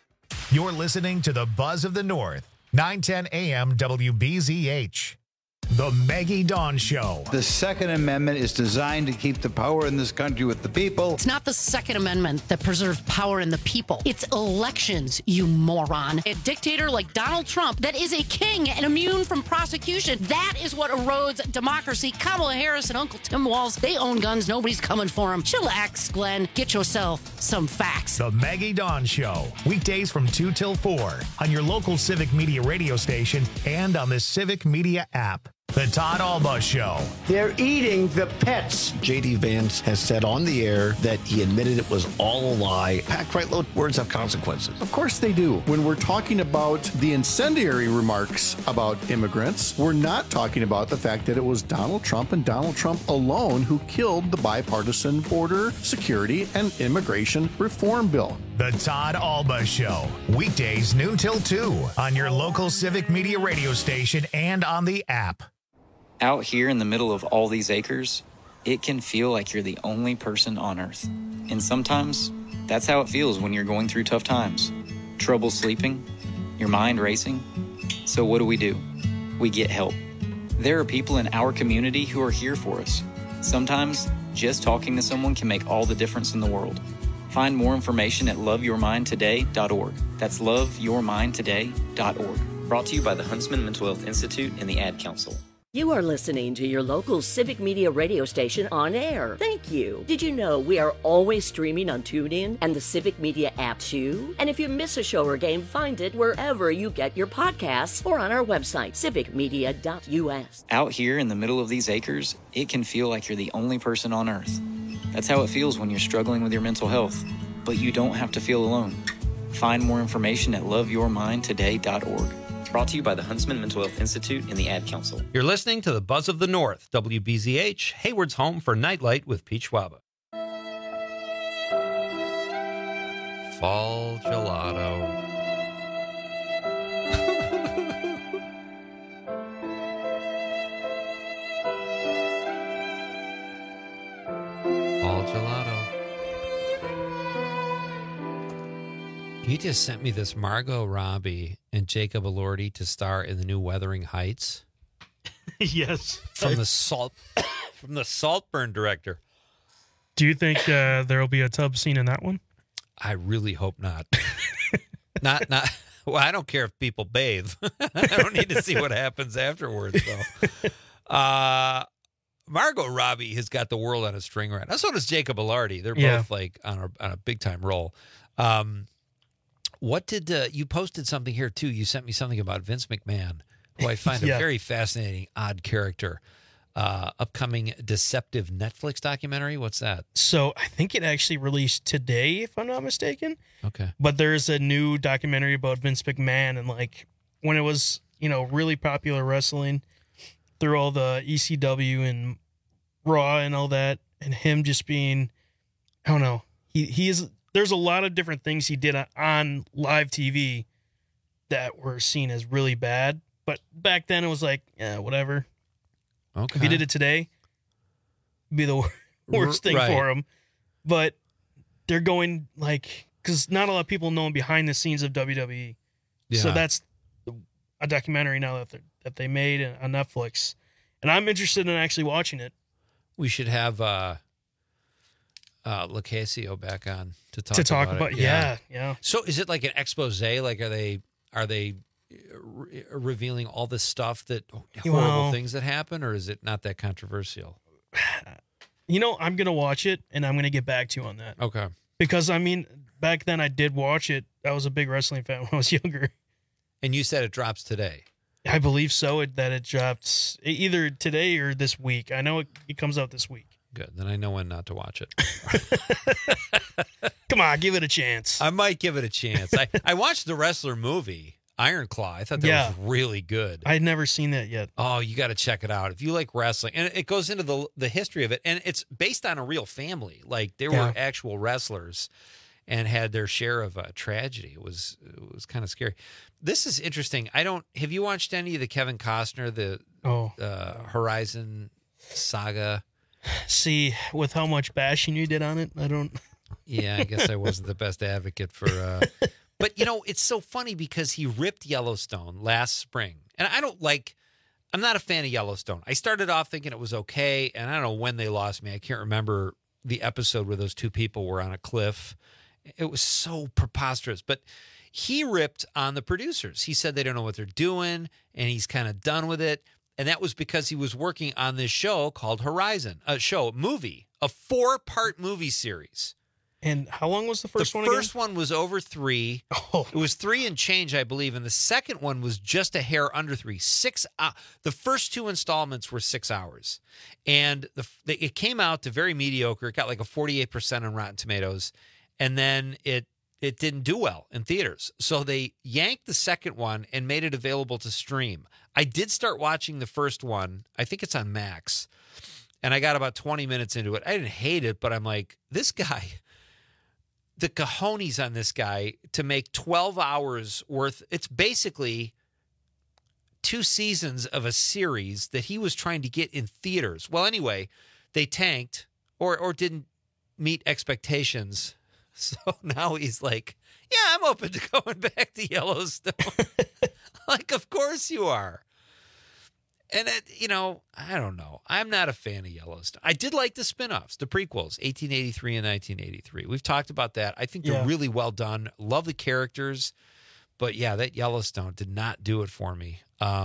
You're listening to the Buzz of the North, 910 AM WBZH. The Maggie Dawn Show. The Second Amendment is designed to keep the power in this country with the people. It's not the Second Amendment that preserves power in the people. It's elections, you moron. A dictator like Donald Trump that is a king and immune from prosecution. That is what erodes democracy. Kamala Harris and Uncle Tim Walz, they own guns. Nobody's coming for them. Chillax, Glenn. Get yourself some facts. The Maggie Dawn Show. Weekdays from 2 till 4 on your local Civic Media radio station and on the Civic Media app. The Todd Alba Show. They're eating the pets. J.D. Vance has said on the air that he admitted it was all a lie. Pat Kreitlow, words have consequences. Of course they do. When we're talking about the incendiary remarks about immigrants, we're not talking about the fact that it was Donald Trump and Donald Trump alone who killed the bipartisan border security and immigration reform bill. The Todd Alba Show. Weekdays noon till 2 on your local Civic Media radio station and on the app. Out here in the middle of all these acres, it can feel like you're the only person on Earth. And sometimes, that's how it feels when you're going through tough times. Trouble sleeping, your mind racing. So what do? We get help. There are people in our community who are here for us. Sometimes, just talking to someone can make all the difference in the world. Find more information at loveyourmindtoday.org. That's loveyourmindtoday.org. Brought to you by the Huntsman Mental Health Institute and the Ad Council. You are listening to your local Civic Media radio station on air. Thank you. Did you know we are always streaming on TuneIn and the Civic Media app too? And if you miss a show or game, find it wherever you get your podcasts or on our website, civicmedia.us. Out here in the middle of these acres, it can feel like you're the only person on Earth. That's how it feels when you're struggling with your mental health. But you don't have to feel alone. Find more information at loveyourmindtoday.org. Brought to you by the Huntsman Mental Health Institute and the Ad Council. You're listening to the Buzz of the North, WBZH, Hayward's home for Nightlight with Pete Schwaba. Fall gelato. Fall gelato. You just sent me this Margot Robbie and Jacob Elordi to star in the new Wuthering Heights. Yes. From the Saltburn director. Do you think there will be a tub scene in that one? I really hope not. not. Well, I don't care if people bathe. I don't need to see what happens afterwards, though. Margot Robbie has got the world on a string right now. So does Jacob Elordi. They're both like on a big time roll. What did you posted something here too? You sent me something about Vince McMahon, who I find a very fascinating, odd character. Upcoming deceptive Netflix documentary. What's that? So I think it actually released today, if I'm not mistaken. Okay. But there's a new documentary about Vince McMahon and like when it was, really popular wrestling through all the ECW and Raw and all that, and him just being, I don't know. He is. There's a lot of different things he did on live TV that were seen as really bad. But back then it was like, whatever. Okay. If he did it today, it'd be the worst thing for him. But they're going like, because not a lot of people know behind the scenes of WWE. Yeah. So that's a documentary now that they made on Netflix. And I'm interested in actually watching it. We should have Lacasio back on to talk about it. Yeah. So is it like an expose? Like are they revealing all this stuff that horrible things that happen, or is it not that controversial? I'm going to watch it and I'm going to get back to you on that. Okay. Because back then I did watch it. I was a big wrestling fan when I was younger. And you said it drops today. I believe so, that it drops either today or this week. I know it comes out this week. Good. Then I know when not to watch it. Come on, give it a chance. I might give it a chance. I watched the wrestler movie, Iron Claw. I thought that was really good. I'd never seen that yet. Oh, you got to check it out. If you like wrestling. And it goes into the history of it. And it's based on a real family. Like, they were actual wrestlers and had their share of tragedy. It was kind of scary. This is interesting. Have you watched any of the Kevin Costner, the Horizon saga? See, with how much bashing you did on it, I don't. Yeah, I guess I wasn't the best advocate for. But it's so funny because he ripped Yellowstone last spring, and I don't like I'm not a fan of Yellowstone. I started off thinking it was okay, and I don't know when they lost me. I can't remember the episode where those two people were on a cliff. It was so preposterous. But he ripped on the producers. He said they don't know what they're doing, and he's kind of done with it. And that was because he was working on this show called Horizon, a 4-part movie series. And how long was the first one again? The first one was over 3. Oh. It was 3 and change, I believe. And the second one was just a hair under 3. The first 2 installments were 6 hours. And it came out to very mediocre. It got like a 48% on Rotten Tomatoes. And then it didn't do well in theaters. So they yanked the second one and made it available to stream. I did start watching the first one. I think it's on Max. And I got about 20 minutes into it. I didn't hate it, but I'm like, this guy... The cojones on this guy to make 12 hours worth. It's basically 2 seasons of a series that he was trying to get in theaters. Well, anyway, they tanked or didn't meet expectations. So now he's like, yeah, I'm open to going back to Yellowstone. Like, of course you are. And, I don't know. I'm not a fan of Yellowstone. I did like the spinoffs, the prequels, 1883 and 1983. We've talked about that. I think they're really well done. Love the characters. But, yeah, that Yellowstone did not do it for me.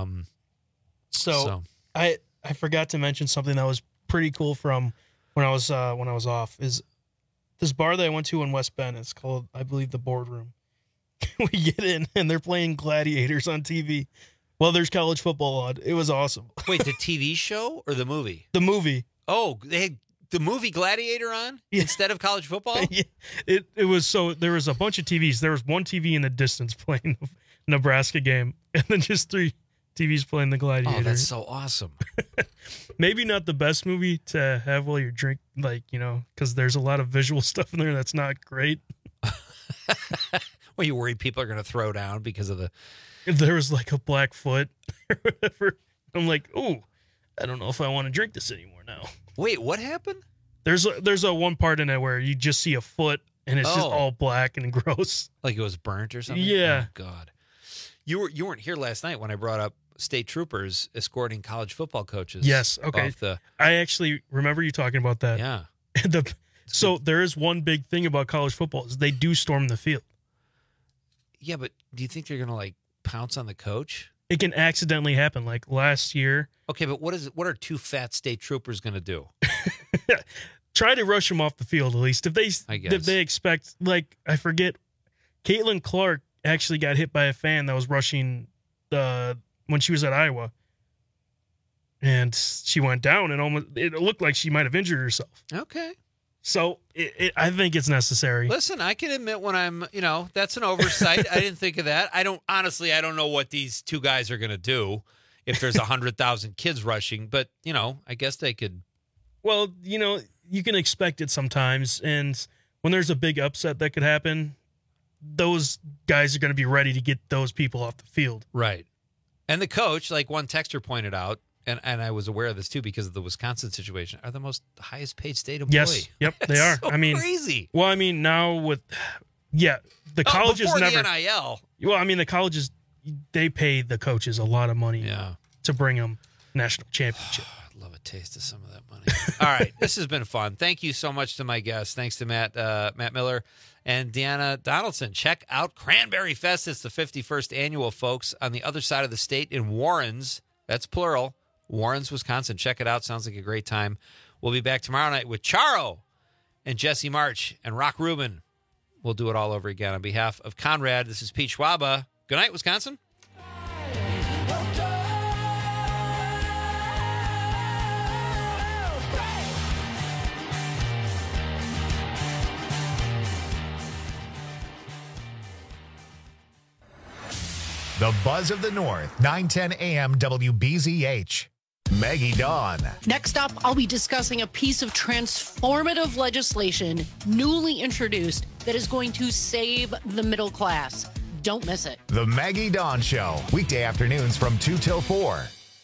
So I forgot to mention something that was pretty cool from when I was off is this bar that I went to in West Bend. It's called, I believe, the Boardroom. We get in, and they're playing Gladiators on TV. Well, there's college football on. It was awesome. Wait, the TV show or the movie? The movie. Oh, they had the movie Gladiator on instead of college football? Yeah. It was so there was a bunch of TVs. There was one TV in the distance playing the Nebraska game, and then just 3 TVs playing the Gladiator. Oh, that's so awesome. Maybe not the best movie to have while you're drinking, because there's a lot of visual stuff in there that's not great. Well, you worried people are going to throw down because of the... There was like a black foot or whatever. I'm like, oh, I don't know if I want to drink this anymore now. Wait, what happened? There's a one part in it where you just see a foot and it's just all black and gross. Like it was burnt or something? Yeah. Oh, God. You weren't here last night when I brought up state troopers escorting college football coaches. Yes. Okay. I actually remember you talking about that. Yeah. So there is one big thing about college football is they do storm the field. Yeah, but do you think they're going to pounce on the coach? It can accidentally happen. Like last year. Okay, but what are 2 fat state troopers going to do? Try to rush them off the field at least. If they expect, I forget, Caitlin Clark actually got hit by a fan that was rushing when she was at Iowa. And she went down and it looked like she might have injured herself. Okay. So I think it's necessary. Listen, I can admit when I'm, that's an oversight. I didn't think of that. I don't know what these 2 guys are going to do if there's 100,000 kids rushing, but I guess they could. Well, you can expect it sometimes. And when there's a big upset that could happen, those guys are going to be ready to get those people off the field. Right. And the coach, like one texter pointed out, and I was aware of this too because of the Wisconsin situation, are the highest paid state employee. Yes, yep, they are. So crazy. Well, now with, the colleges before never. The NIL. Well, the colleges, they pay the coaches a lot of money to bring them national championship. I'd love a taste of some of that money. All right, this has been fun. Thank you so much to my guests. Thanks to Matt Miller and Deanna Donaldson. Check out Cranberry Fest. It's the 51st annual, folks, on the other side of the state in Warrens. That's plural. Warrens, Wisconsin. Check it out. Sounds like a great time. We'll be back tomorrow night with Charo and Jesse March and Rock Rubin. We'll do it all over again. On behalf of Conrad, this is Pete Schwaba. Good night, Wisconsin. The Buzz of the North, 910 AM WBZH. Maggie Dawn. Next up, I'll be discussing a piece of transformative legislation newly introduced that is going to save the middle class. Don't miss it. The Maggie Dawn Show, weekday afternoons from 2 till 4.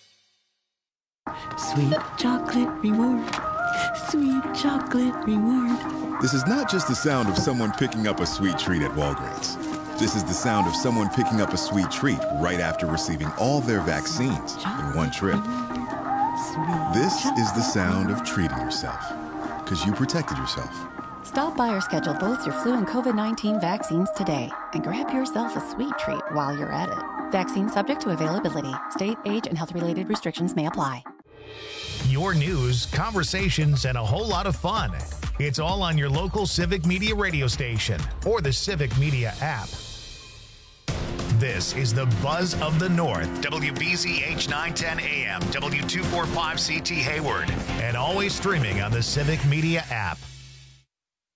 Sweet chocolate reward. Sweet chocolate reward. This is not just the sound of someone picking up a sweet treat at Walgreens. This is the sound of someone picking up a sweet treat right after receiving all their vaccines in one trip. This is the sound of treating yourself, because you protected yourself. Stop by or schedule both your flu and COVID-19 vaccines today and grab yourself a sweet treat while you're at it. Vaccine subject to availability. State, age, and health-related restrictions may apply. Your news, conversations, and a whole lot of fun. It's all on your local Civic Media radio station or the Civic Media app. This is the Buzz of the North, WBZH 910 AM, W245CT Hayward, and always streaming on the Civic Media app.